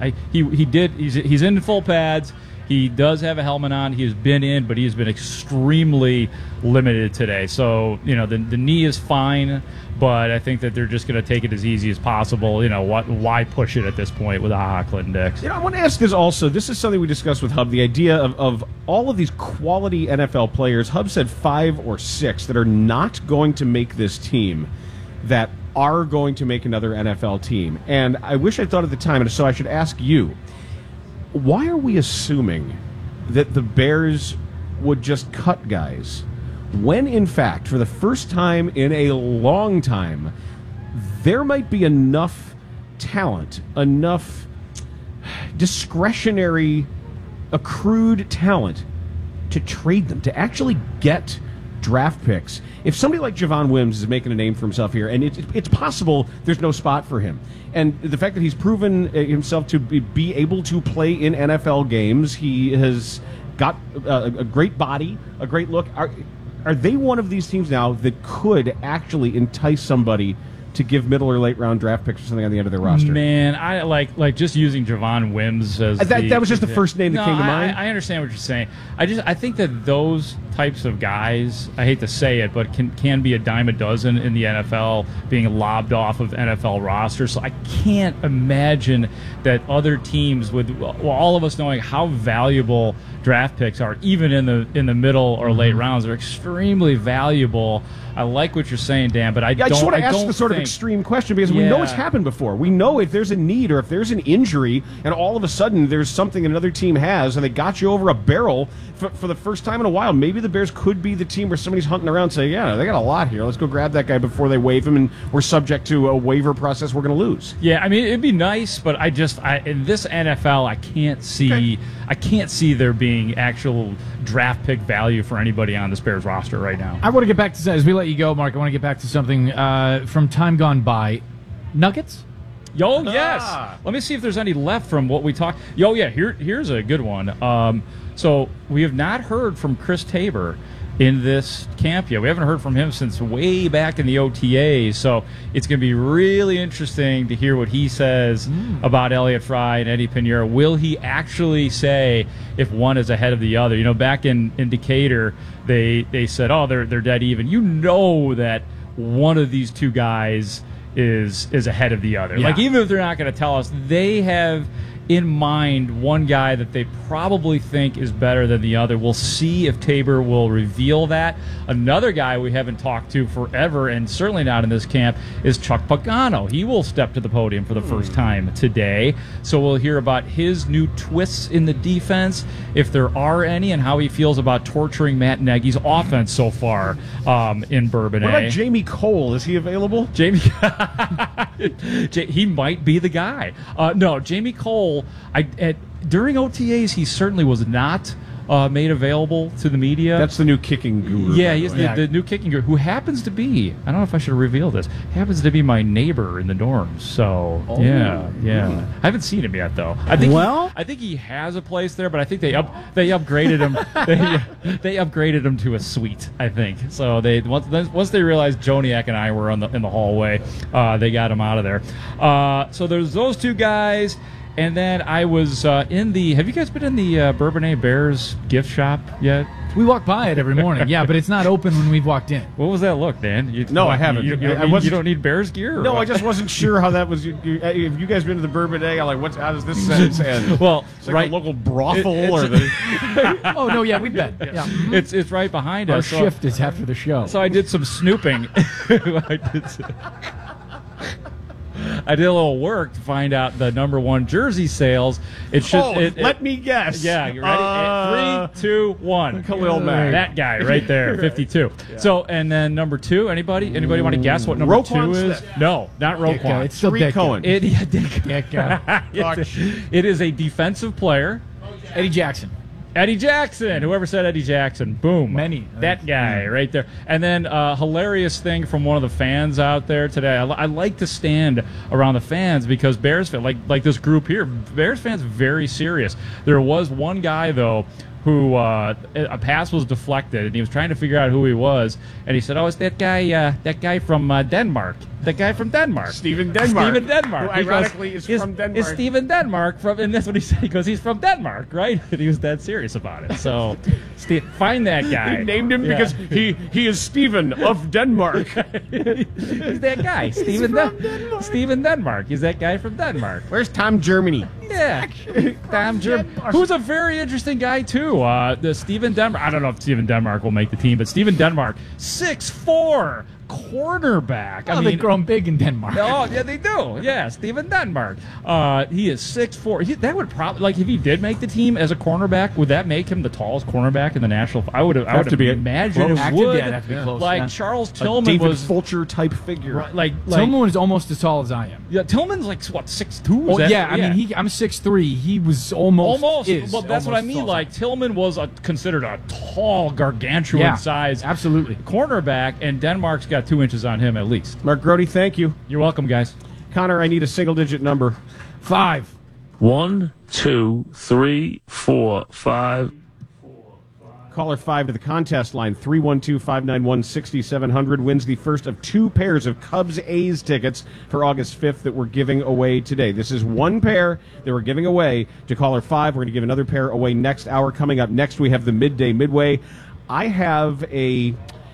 he's in full pads. He does have a helmet on. He has been in, but he has been extremely limited today. So, the knee is fine, but I think that they're just going to take it as easy as possible. Why push it at this point with Clinton Dix? I want to ask this also. This is something we discussed with Hub, the idea of all of these quality NFL players. Hub said 5 or 6 that are not going to make this team that are going to make another NFL team. And I wish I thought at the time, and so I should ask you, why are we assuming that the Bears would just cut guys when, in fact, for the first time in a long time, there might be enough talent, enough discretionary, accrued talent to trade them, to actually get draft picks? If somebody like Javon Wims is making a name for himself here, and it's possible there's no spot for him, and the fact that he's proven himself to be able to play in NFL games, he has got a great body, a great look. Are they one of these teams now that could actually entice somebody to give middle or late round draft picks or something on the end of their roster? Man, I like just using Javon Wims as that was just the first name that came to mind. I understand what you're saying. I think that those types of guys, I hate to say it, but can be a dime a dozen in the NFL, being lobbed off of NFL rosters. So I can't imagine that other teams, with all of us knowing how valuable draft picks are, even in the middle or late rounds, are extremely valuable. I like what you're saying, Dan, but I just want to ask the sort of extreme question, because we know it's happened before. We know if there's a need or if there's an injury and all of a sudden there's something another team has and they got you over a barrel for the first time in a while, maybe the Bears could be the team where somebody's hunting around and say, yeah, they got a lot here. Let's go grab that guy before they waive him, and we're subject to a waiver process we're going to lose. Yeah, I mean, it'd be nice, but in this NFL, I can't see there being actual draft pick value for anybody on this Bears roster right now. I want to get back to, as we let you go, Mark, I want to get back to something from time gone by. Nuggets? Yo, yes. Let me see if there's any left from what we talked. Yo, yeah, here's a good one. So we have not heard from Chris Tabor in this camp yet. We haven't heard from him since way back in the OTAs, so it's going to be really interesting to hear what he says about Elliott Fry and Eddie Pinheiro. Will he actually say if one is ahead of the other? Back in Decatur, they said, oh, they're dead even. You know that one of these two guys is ahead of the other. Yeah. Like, even if they're not going to tell us, they have in mind one guy that they probably think is better than the other. We'll see if Tabor will reveal that. Another guy we haven't talked to forever, and certainly not in this camp, is Chuck Pagano. He will step to the podium for the first time today. So we'll hear about his new twists in the defense, if there are any, and how he feels about torturing Matt Nagy's offense so far in Bourbonnais. What about Jamie Cole? Is he available? He might be the guy. No, Jamie Cole, during OTAs, he certainly was not made available to the media. That's the new kicking guru. Yeah, he's the new kicking guru, who happens to be, I don't know if I should reveal this, happens to be my neighbor in the dorms. So, yeah. I haven't seen him yet, though. I think he has a place there, but I think they upgraded him. They upgraded him to a suite, I think. So once they realized Joniak and I were in the hallway, they got him out of there. So there's those two guys. And then I was have you guys been in the Bourbonnais Bears gift shop yet? We walk by it every morning, yeah, but it's not open when we've walked in. What was that look, Dan? I haven't. You don't need Bears gear? No, I just wasn't sure how that was. Have you guys been to the Bourbonnais? I'm like, how does this sentence end? Well, it's like a local brothel or the... Oh, no, yeah, we've been. Yeah. It's right behind us. Our shift is after the show. So I did some snooping. I did a little work to find out the number one jersey sales. It should. Let me guess. Yeah, you ready? 3, 2, 1. Khalil Mack. That guy right there, 52. Yeah. So, and then number 2. Anybody want to guess what number Roquan 2 is? Smith. No, not Roquan. It's still Dick Cohen. It is a defensive player. Eddie Jackson. Eddie Jackson. Whoever said Eddie Jackson. Boom. Many. That guy right there. And then hilarious thing from one of the fans out there today. I like to stand around the fans because Bears fans, like this group here, Bears fans very serious. There was one guy, though, who a pass was deflected, and he was trying to figure out who he was, and he said, "Oh, it's that guy from Denmark. That guy from Denmark, Steven Denmark. Steven Denmark, who ironically is from Denmark. Is Steven Denmark from?" And that's what he said. He goes, "He's from Denmark, right?" And he was that serious about it. So, find that guy. He named him because he is Steven of Denmark. He's that guy, Steven Denmark. He's that guy from Denmark. Where's Tom Germany? Yeah, Tom Germany, who's a very interesting guy too. The Steven Denmark. I don't know if Steven Denmark will make the team, but Steven Denmark, 6'4". Cornerback. Oh, they've grown big in Denmark. Oh, yeah, they do. Yeah, Steven Denmark. He is 6'4". That would probably, like, if he did make the team as a cornerback, would that make him the tallest cornerback in the national? I would imagine it would. Yeah, have to be close, like Charles Tillman David was Fulcher type figure. Right, like Tillman was almost as tall as I am. Yeah, Tillman's like what, 6'2"? Oh, yeah, I mean, I'm 6'3". He was almost. Well, that's what I mean. Like Tillman was considered a tall, gargantuan size, absolutely cornerback, and Denmark's got 2 inches on him at least. Mark Grody, thank you. You're welcome, guys. Connor, I need a single-digit number. 5. 1, 2, 3, 4, 5. Caller 5 to the contest line, 312-591-6700, wins the first of 2 pairs of Cubs-A's tickets for August 5th that we're giving away today. This is 1 pair that we're giving away to caller 5. We're going to give another pair away next hour. Coming up next, we have the Midway. I have a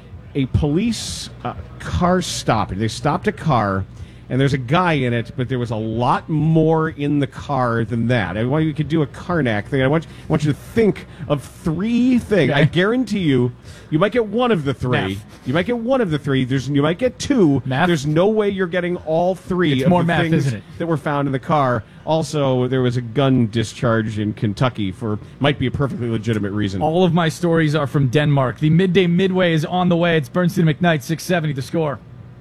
police car stop. They stopped a car, and there's a guy in it, but there was a lot more in the car than that. I want you could do a Karnak thing. I want you to think of 3 things. I guarantee you might get one of the 3. Math. You might get one of the 3. You might get 2. Math. There's no way you're getting all 3 it's of more the math, things isn't it? that were found in the car. Also, there was a gun discharge in Kentucky might be a perfectly legitimate reason. All of my stories are from Denmark. The Midway is on the way. It's Bernstein and McKnight, 670 The Score.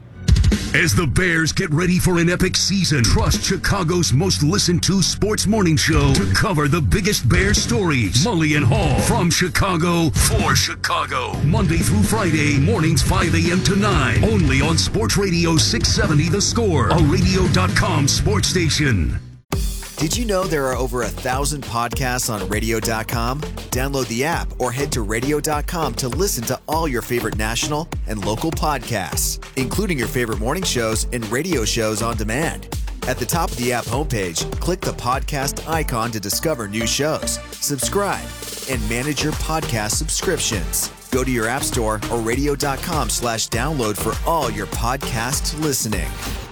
As the Bears get ready for an epic season, trust Chicago's most listened to sports morning show to cover the biggest Bears stories. Mully and Hall, from Chicago for Chicago. Monday through Friday, mornings 5 a.m. to 9. Only on Sports Radio 670 The Score, a radio.com sports station. Did you know there are over 1,000 podcasts on radio.com? Download the app or head to radio.com to listen to all your favorite national and local podcasts, including your favorite morning shows and radio shows on demand. At the top of the app homepage, click the podcast icon to discover new shows, subscribe, and manage your podcast subscriptions. Go to your app store or radio.com/download for all your podcast listening.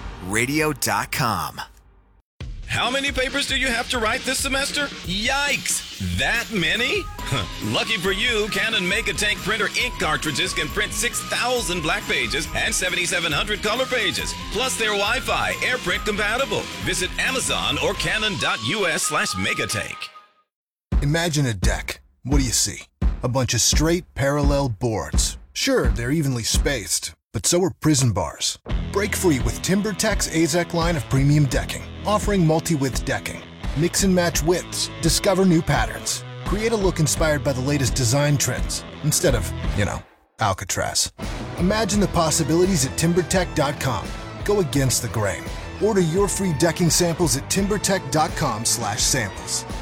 Radio.com. How many papers do you have to write this semester? Yikes! That many? Lucky for you, Canon Megatank printer ink cartridges can print 6,000 black pages and 7,700 color pages. Plus they're Wi-Fi, AirPrint compatible. Visit Amazon or canon.us/Megatank. Imagine a deck. What do you see? A bunch of straight, parallel boards. Sure, they're evenly spaced, but so are prison bars. Break free with TimberTech's AZEK line of premium decking, offering multi-width decking. Mix and match widths, discover new patterns. Create a look inspired by the latest design trends, instead of, Alcatraz. Imagine the possibilities at TimberTech.com. Go against the grain. Order your free decking samples at TimberTech.com/samples.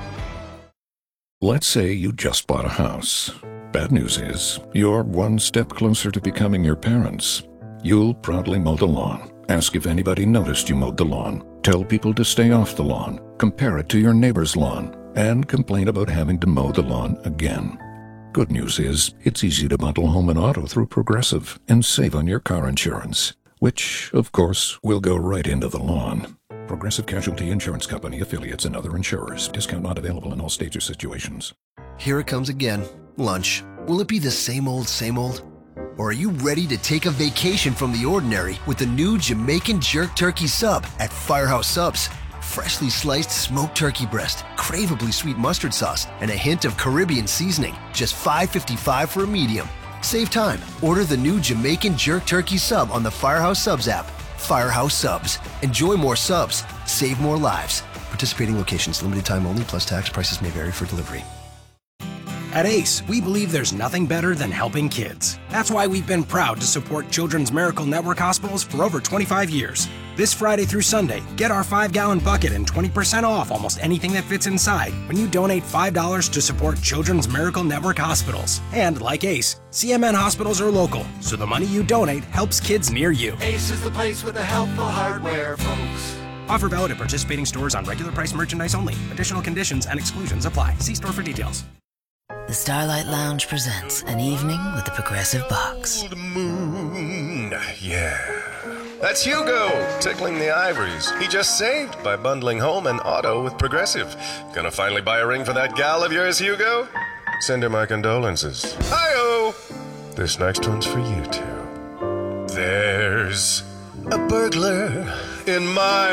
Let's say you just bought a house. Bad news is, you're one step closer to becoming your parents. You'll proudly mow the lawn. Ask if anybody noticed you mowed the lawn. Tell people to stay off the lawn. Compare it to your neighbor's lawn. And complain about having to mow the lawn again. Good news is, it's easy to bundle home and auto through Progressive and save on your car insurance, which, of course, will go right into the lawn. Progressive Casualty Insurance Company, affiliates, and other insurers. Discount not available in all states or situations. Here it comes again. Lunch. Will it be the same old, same old? Or are you ready to take a vacation from the ordinary with the new Jamaican Jerk Turkey Sub at Firehouse Subs? Freshly sliced smoked turkey breast, craveably sweet mustard sauce, and a hint of Caribbean seasoning. Just $5.55 for a medium. Save time. Order the new Jamaican Jerk Turkey Sub on the Firehouse Subs app. Firehouse Subs. Enjoy more subs. Save more lives. Participating locations. Limited time only, plus tax. Prices may vary for delivery. At ACE, we believe there's nothing better than helping kids. That's why we've been proud to support Children's Miracle Network hospitals for over 25 years. This Friday through Sunday, get our 5-gallon bucket and 20% off almost anything that fits inside when you donate $5 to support Children's Miracle Network hospitals. And like ACE, CMN hospitals are local, so the money you donate helps kids near you. Ace is the place with the helpful hardware, folks. Offer valid at participating stores on regular price merchandise only. Additional conditions and exclusions apply. See store for details. The Starlight Lounge presents an evening with the Progressive Box. Old moon, yeah. That's Hugo, tickling the ivories. He just saved by bundling home and auto with Progressive. Gonna finally buy a ring for that gal of yours, Hugo? Send her my condolences. Hi-oh! This next one's for you two. There's a burglar in my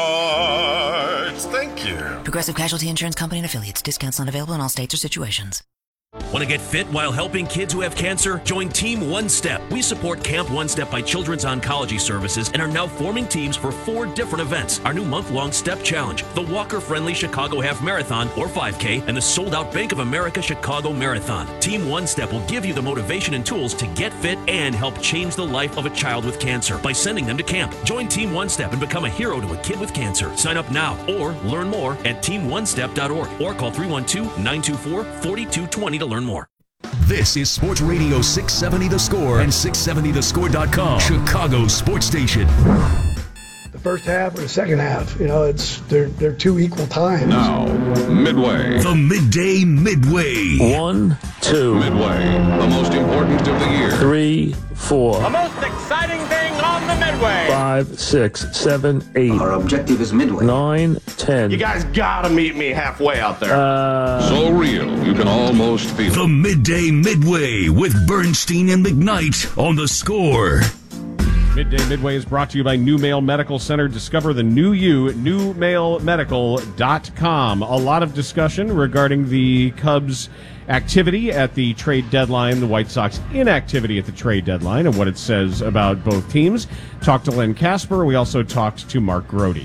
heart. Thank you. Progressive Casualty Insurance Company and Affiliates. Discounts not available in all states or situations. Want to get fit while helping kids who have cancer? Join Team One Step. We support Camp One Step by Children's Oncology Services and are now forming teams for 4 different events. Our new month-long STEP Challenge, the Walker-friendly Chicago Half Marathon or 5K, and the sold-out Bank of America Chicago Marathon. Team One Step will give you the motivation and tools to get fit and help change the life of a child with cancer by sending them to camp. Join Team One Step and become a hero to a kid with cancer. Sign up now or learn more at teamonestep.org or call 312-924-4220 to learn more. This is Sports Radio 670 The Score and 670thescore.com, Chicago's sports station. The first half or the second half, they're 2 equal times. Now, Midway. The Midday Midway. 1, 2. Midway, the most important of the year. 3, 4. The most exciting thing on the Midway. 5, 6, 7, 8. Our objective is Midway. 9, 10. You guys gotta meet me halfway out there. So real, you can almost feel it. The Midday Midway with Bernstein and McKnight on The Score. Midday Midway is brought to you by New Mail Medical Center. Discover the new you at newmailmedical.com. A lot of discussion regarding the Cubs' activity at the trade deadline, the White Sox inactivity at the trade deadline, and what it says about both teams. Talked to Len Casper. We also talked to Mark Grody.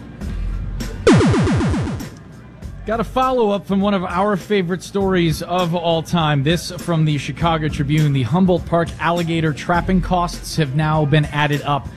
Got a follow-up from one of our favorite stories of all time. This from the Chicago Tribune. The Humboldt Park alligator trapping costs have now been added up.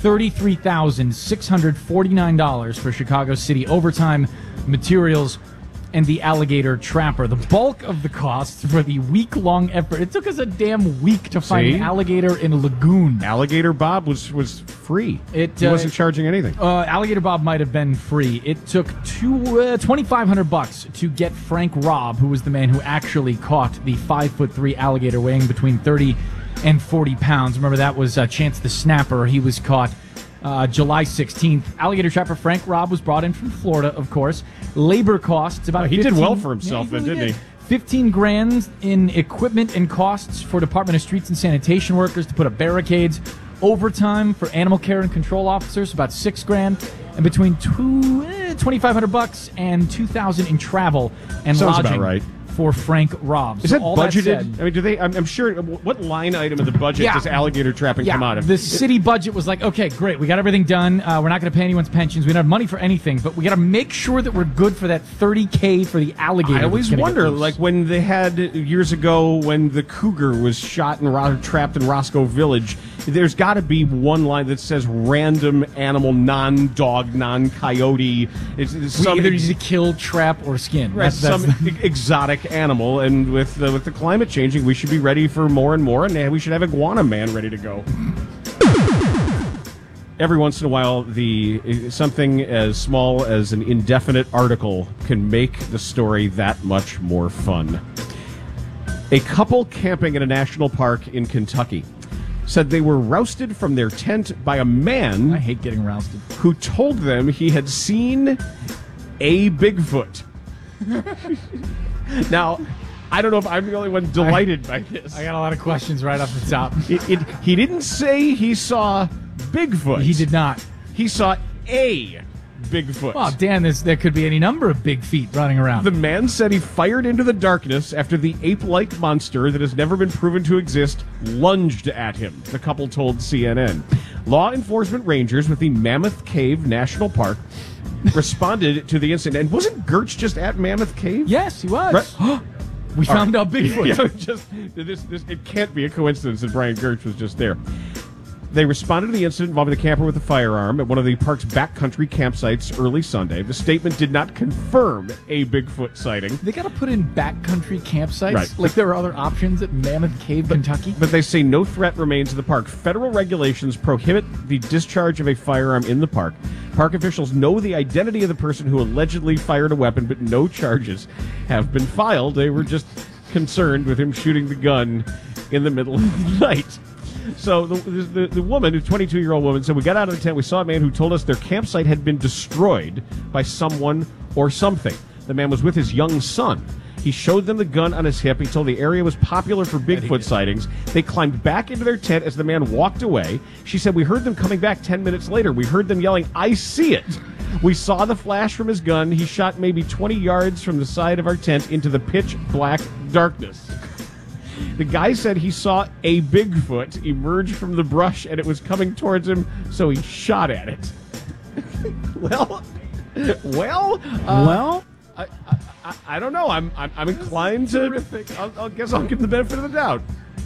$33,649 for Chicago City overtime, materials, and the alligator trapper. The bulk of the costs for the week-long effort. It took us a damn week to find an alligator in a lagoon. Alligator Bob was free. He wasn't charging anything. Alligator Bob might have been free. It took $2,500 to get Frank Robb, who was the man who actually caught the 5'3" alligator weighing between 30 and 40 pounds. Remember, that was Chance the Snapper. He was caught July 16th. Alligator trapper Frank Robb was brought in from Florida, of course. Labor costs about he did well for himself, didn't he? $15,000 in equipment and costs for Department of Streets and Sanitation workers to put up barricades. Overtime for animal care and control officers, about $6,000, and between $2,500 and $2,000 in travel and Sounds lodging about right. for Frank Robb. Is So that all budgeted? That said, I mean, do they? I'm sure. What line item of the budget does alligator trapping come out of? The city budget was like, okay, great, we got everything done. We're not going to pay anyone's pensions. We don't have money for anything, but we got to make sure that we're good for that $30,000 for the alligator. I always wonder, like when they had years ago when the cougar was shot and trapped in Roscoe Village. There's got to be one line that says random animal, non-dog, non-coyote. It's We either need to kill, trap, or skin. Right, some exotic animal, and with the climate changing, we should be ready for more and more, and we should have Iguana Man ready to go. Every once in a while, something as small as an indefinite article can make the story that much more fun. A couple camping at a national park in Kentucky said they were rousted from their tent by a man. I hate getting rousted. Who told them he had seen a Bigfoot. Now, I don't know if I'm the only one delighted by this. I got a lot of questions right off the top. He didn't say he saw Bigfoot. He did not. He saw a Bigfoot. Oh, Dan, there could be any number of big feet running around. The man said he fired into the darkness after the ape-like monster that has never been proven to exist lunged at him, the couple told CNN. Law enforcement rangers with the Mammoth Cave National Park responded to the incident. And wasn't Gertz just at Mammoth Cave? Yes, he was. Right. We found out Bigfoot. It can't be a coincidence that Brian Gertz was just there. They responded to the incident involving the camper with a firearm at one of the park's backcountry campsites early Sunday. The statement did not confirm a Bigfoot sighting. They got to put in backcountry campsites? Right. Like there are other options at Mammoth Cave, Kentucky? But they say no threat remains in the park. Federal regulations prohibit the discharge of a firearm in the park. Park officials know the identity of the person who allegedly fired a weapon, but no charges have been filed. They were just concerned with him shooting the gun in the middle of the night. So the woman, a 22-year-old woman, said, we got out of the tent, we saw a man who told us their campsite had been destroyed by someone or something. The man was with his young son. He showed them the gun on his hip. He told the area was popular for Bigfoot sightings. They climbed back into their tent as the man walked away. She said, we heard them coming back 10 minutes later. We heard them yelling, I see it. We saw the flash from his gun. He shot maybe 20 yards from the side of our tent into the pitch black darkness. The guy said he saw a Bigfoot emerge from the brush and it was coming towards him, so he shot at it. Well, I don't know. I'm inclined to. I guess I'll give him the benefit of the doubt.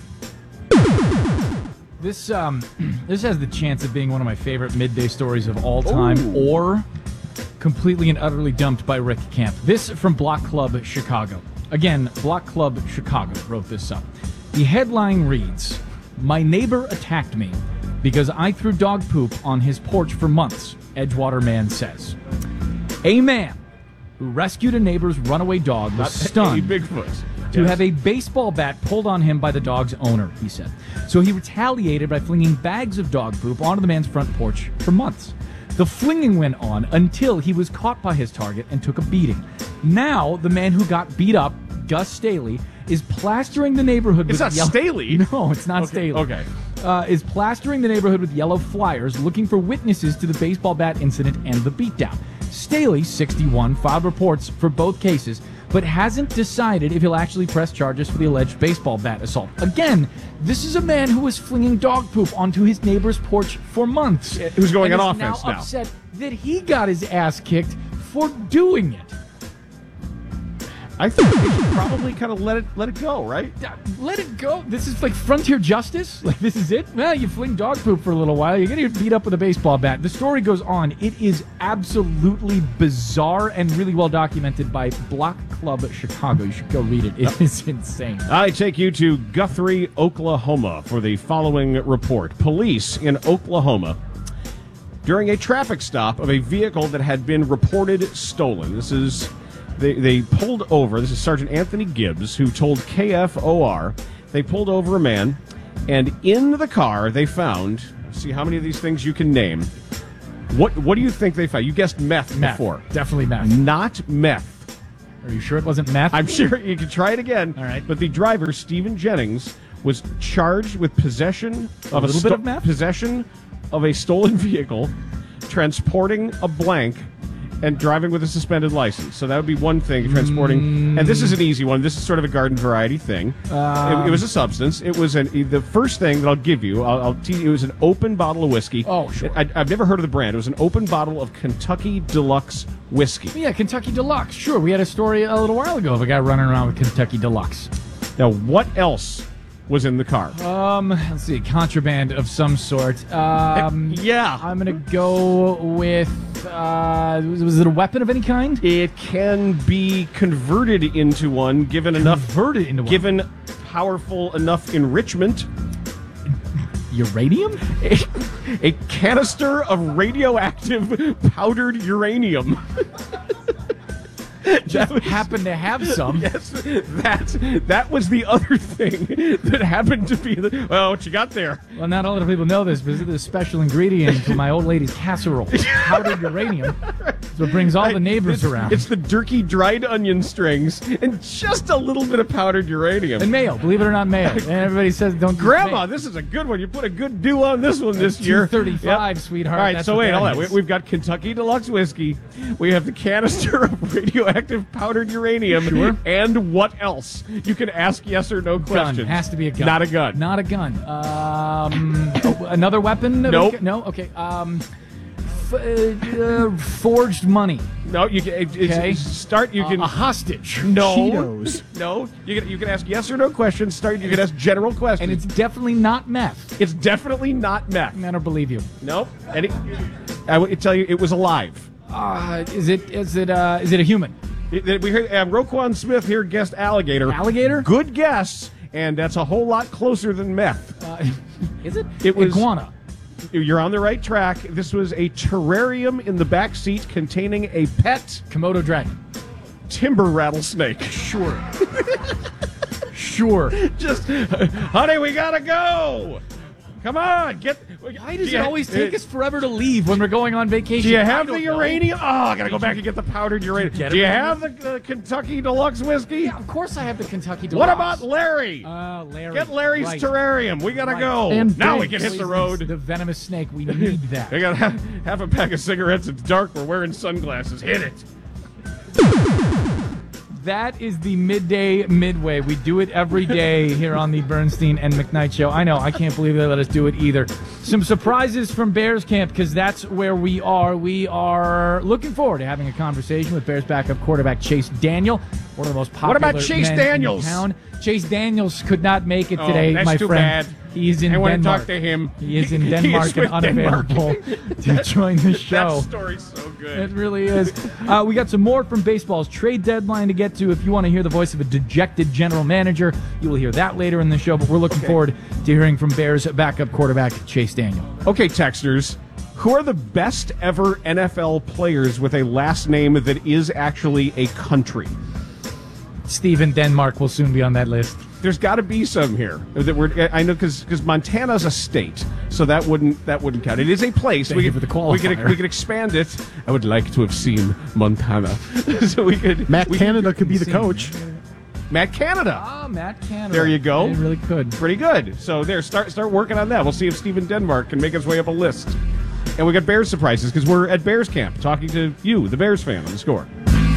This has the chance of being one of my favorite midday stories of all time, or completely and utterly dumped by Rick Camp. This from Block Club Chicago. Again, Block Club Chicago wrote this up. The headline reads, "My neighbor attacked me because I threw dog poop on his porch for months," Edgewater man says. A man who rescued a neighbor's runaway dog was stunned to have a baseball bat pulled on him by the dog's owner, he said. So he retaliated by flinging bags of dog poop onto the man's front porch for months. The flinging went on until he was caught by his target and took a beating. Now, the man who got beat up, Gus Staley, is plastering the neighborhood with... It's not Staley? No, it's not Staley. Okay. Is plastering the neighborhood with yellow flyers looking for witnesses to the baseball bat incident and the beatdown. Staley, 61, filed reports for both cases, but hasn't decided if he'll actually press charges for the alleged baseball bat assault. Again, this is a man who was flinging dog poop onto his neighbor's porch for months. Who's going on and offense now. Upset that he got his ass kicked for doing it. I think we should probably kind of let it go, right? Let it go. This is like frontier justice. Like, this is it. Well, you fling dog poop for a little while, you're gonna get beat up with a baseball bat. The story goes on. It is absolutely bizarre and really well documented by Block Club Chicago. You should go read it. It is insane. I take you to Guthrie, Oklahoma for the following report. Police in Oklahoma, during a traffic stop of a vehicle that had been reported stolen. This is... They pulled over, this is Sergeant Anthony Gibbs, who told KFOR, they pulled over a man, and in the car they found, see how many of these things you can name. What do you think they found? You guessed meth before. Definitely meth. Not meth. Are you sure it wasn't meth? I'm sure. You can try it again. All right. But the driver, Stephen Jennings, was charged with possession of a bit of meth? Possession of a stolen vehicle, transporting a blank, and driving with a suspended license. So that would be one thing, transporting. And this is an easy one. This is sort of a garden variety thing. It was a substance. It was the first thing that I'll give you. I'll teach you. It was an open bottle of whiskey. Oh, sure. I've never heard of the brand. It was an open bottle of Kentucky Deluxe whiskey. Yeah, Kentucky Deluxe. Sure, we had a story a little while ago of a guy running around with Kentucky Deluxe. Now, what else was in the car? Let's see, contraband of some sort. Yeah. I'm going to go with, was it a weapon of any kind? It can be converted into one, given powerful enough enrichment. Uranium? A canister of radioactive powdered uranium. Just happened to have some. Yes, that was the other thing that happened to be well, what you got there? Well, not all the people know this, but this is a special ingredient to my old lady's casserole. Powdered uranium. So it brings all the neighbors around. It's the Durkee dried onion strings and just a little bit of powdered uranium. And mayo, believe it or not, mayo. And everybody says don't. Grandma, this is a good one. You put a good dew on this one this year. 235, sweetheart. All right, That's so wait, hold on. is. We've got Kentucky Deluxe whiskey. We have the canister of radioactive powdered uranium. Sure. And what else? You can ask yes or no questions. Gun. Has to be a gun. Not a gun. Not a gun. Another weapon? Nope. No? Okay. Forged money. No, you can start. You can a hostage. No, Cheetos. No. You can ask yes or no questions. Start. You can ask general questions. And it's definitely not meth. It's definitely not meth. I don't believe you. Nope. And I would tell you it was alive. Is it a human? We heard Roquan Smith here guessed alligator. Alligator? Good guess, and that's a whole lot closer than meth. Is it? It was iguana. You're on the right track. This was a terrarium in the back seat containing a pet Komodo dragon. Timber rattlesnake. Sure. Sure. Just, honey, we gotta go. Come on, Why does it always take us forever to leave when we're going on vacation? Do you have the uranium? Oh, I gotta go back and get the powdered uranium. Do you have the Kentucky Deluxe whiskey? Yeah, of course I have the Kentucky Deluxe. What about Larry? Larry. Get Larry's terrarium. We gotta go. And now we can hit the road. The venomous snake. We need that. We got half a pack of cigarettes. It's dark. We're wearing sunglasses. Hit it. That is the midway. We do it every day here on the Bernstein and McKnight Show. I know, I can't believe they let us do it either. Some surprises from Bears camp, because that's where we are. We are looking forward to having a conversation with Bears backup quarterback Chase Daniel, one of the most popular What about Chase men Daniels? in town. Chase Daniels could not make it today, that's my too friend. bad. He's in I Denmark. want to talk to him. He is in Denmark and unavailable to join the show. That story's so good. It really is. We got some more from baseball's trade deadline to get to. If you want to hear the voice of a dejected general manager, you will hear that later in the show. But we're looking forward to hearing from Bears backup quarterback Chase Daniel. Okay, texters. Who are the best ever NFL players with a last name that is actually a country? Steve Denmark will soon be on that list. There's got to be some here. I know because Montana's a state, so that wouldn't count. It is a place. Thank you for the qualifier. We could expand it. I would like to have seen Montana, so we could. Matt Canada could be the coach. Matt Canada. Ah, Matt Canada. There you go. They really could. Pretty good. So there, start working on that. We'll see if Stephen Denmark can make his way up a list. And we got Bears surprises because we're at Bears camp talking to you, the Bears fan, on The Score.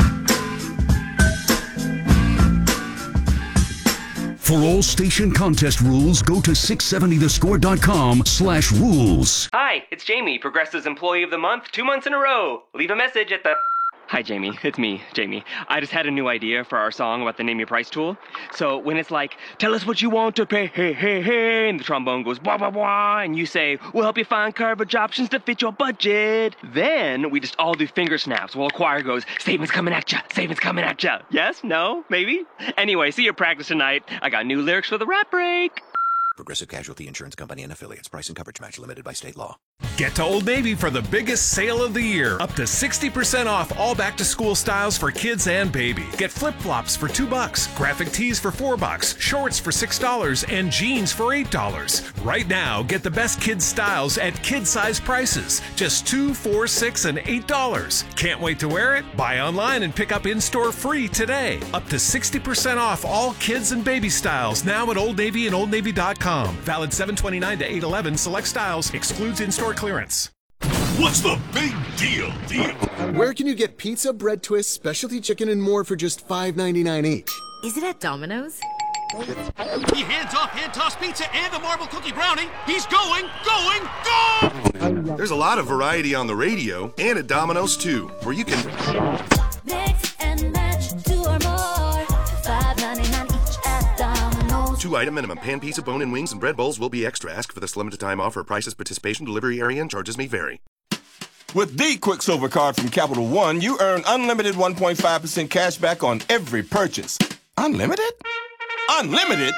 For all station contest rules, go to 670thescore.com/rules. Hi, it's Jamie, Progressive's Employee of the Month, 2 months in a row. Leave a message at the... Hi, Jamie. It's me, Jamie. I just had a new idea for our song about the Name Your Price tool. So when it's like, tell us what you want to pay, hey, hey, hey, and the trombone goes, blah, blah, blah, and you say, we'll help you find coverage options to fit your budget. Then we just all do finger snaps while a choir goes, savings coming at ya, savings coming at ya. Yes? No? Maybe? Anyway, see you at practice tonight. I got new lyrics for the rap break. Progressive Casualty Insurance Company and Affiliates. Price and coverage match limited by state law. Get to Old Navy for the biggest sale of the year. Up to 60% off all back-to-school styles for kids and baby. Get flip-flops for $2, graphic tees for $4, shorts for $6, and jeans for $8. Right now, get the best kids' styles at kid-size prices. Just $2, $4, $6, and $8. Can't wait to wear it? Buy online and pick up in-store free today. Up to 60% off all kids and baby styles now at Old Navy and OldNavy.com. Valid 7/29 to 8/11. Select styles. Excludes in-store clearance. What's the big deal? Where can you get pizza, bread twists, specialty chicken, and more for just $5.99 each? Is it at Domino's? He hands off hand-tossed pizza and a marble cookie brownie. He's going! There's a lot of variety on the radio and at Domino's too, where you can Mix and match 2 or more. $5.99 each at Domino's. 2-item minimum. Pan pizza, bone-in wings, and bread bowls will be extra. Ask for this limited time offer. Prices, participation, delivery area, and charges may vary. With the Quicksilver card from Capital One, you earn unlimited 1.5% cash back on every purchase. Unlimited? Unlimited?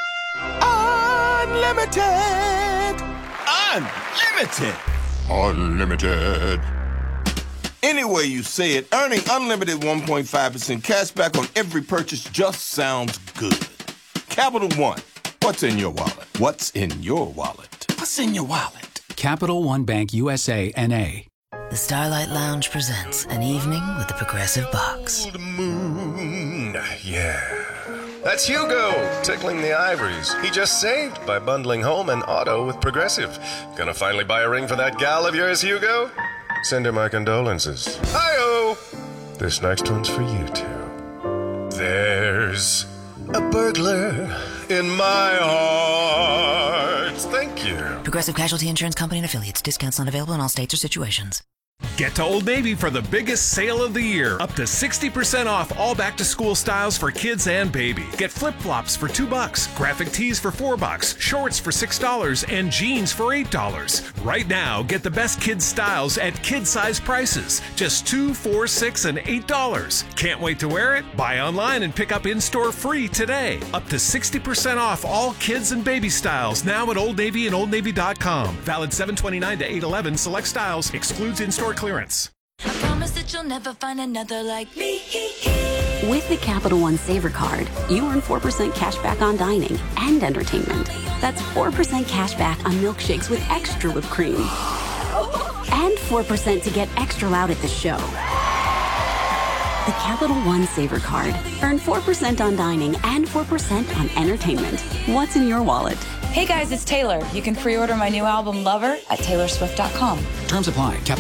Unlimited! Unlimited! Unlimited. Any way you say it, earning unlimited 1.5% cash back on every purchase just sounds good. Capital One. What's in your wallet? What's in your wallet? What's in your wallet? Capital One Bank USA, N.A. The Starlight Lounge presents an evening with the Progressive Box. Old moon, yeah. That's Hugo, tickling the ivories. He just saved by bundling home and auto with Progressive. Gonna finally buy a ring for that gal of yours, Hugo? Send her my condolences. Hi-oh! This next one's for you two. There's a burglar in my heart. Thank you. Progressive Casualty Insurance Company and Affiliates. Discounts not available in all states or situations. Get to Old Navy for the biggest sale of the year. Up to 60% off all back-to-school styles for kids and baby. Get flip-flops for $2, graphic tees for $4, shorts for $6, and jeans for $8. Right now, get the best kids' styles at kid-size prices. Just $2, $4, $6, and $8. Can't wait to wear it? Buy online and pick up in-store free today. Up to 60% off all kids and baby styles now at Old Navy and OldNavy.com. Valid 7/29 to 8/11. Select styles. Excludes in-store clearance. I promise that you'll never find another like me. With the Capital One Saver Card, you earn 4% cash back on dining and entertainment. That's 4% cash back on milkshakes with extra whipped cream. And 4% to get extra loud at the show. The Capital One Saver Card. Earn 4% on dining and 4% on entertainment. What's in your wallet? Hey guys, it's Taylor. You can pre-order my new album, Lover, at taylorswift.com. Terms apply.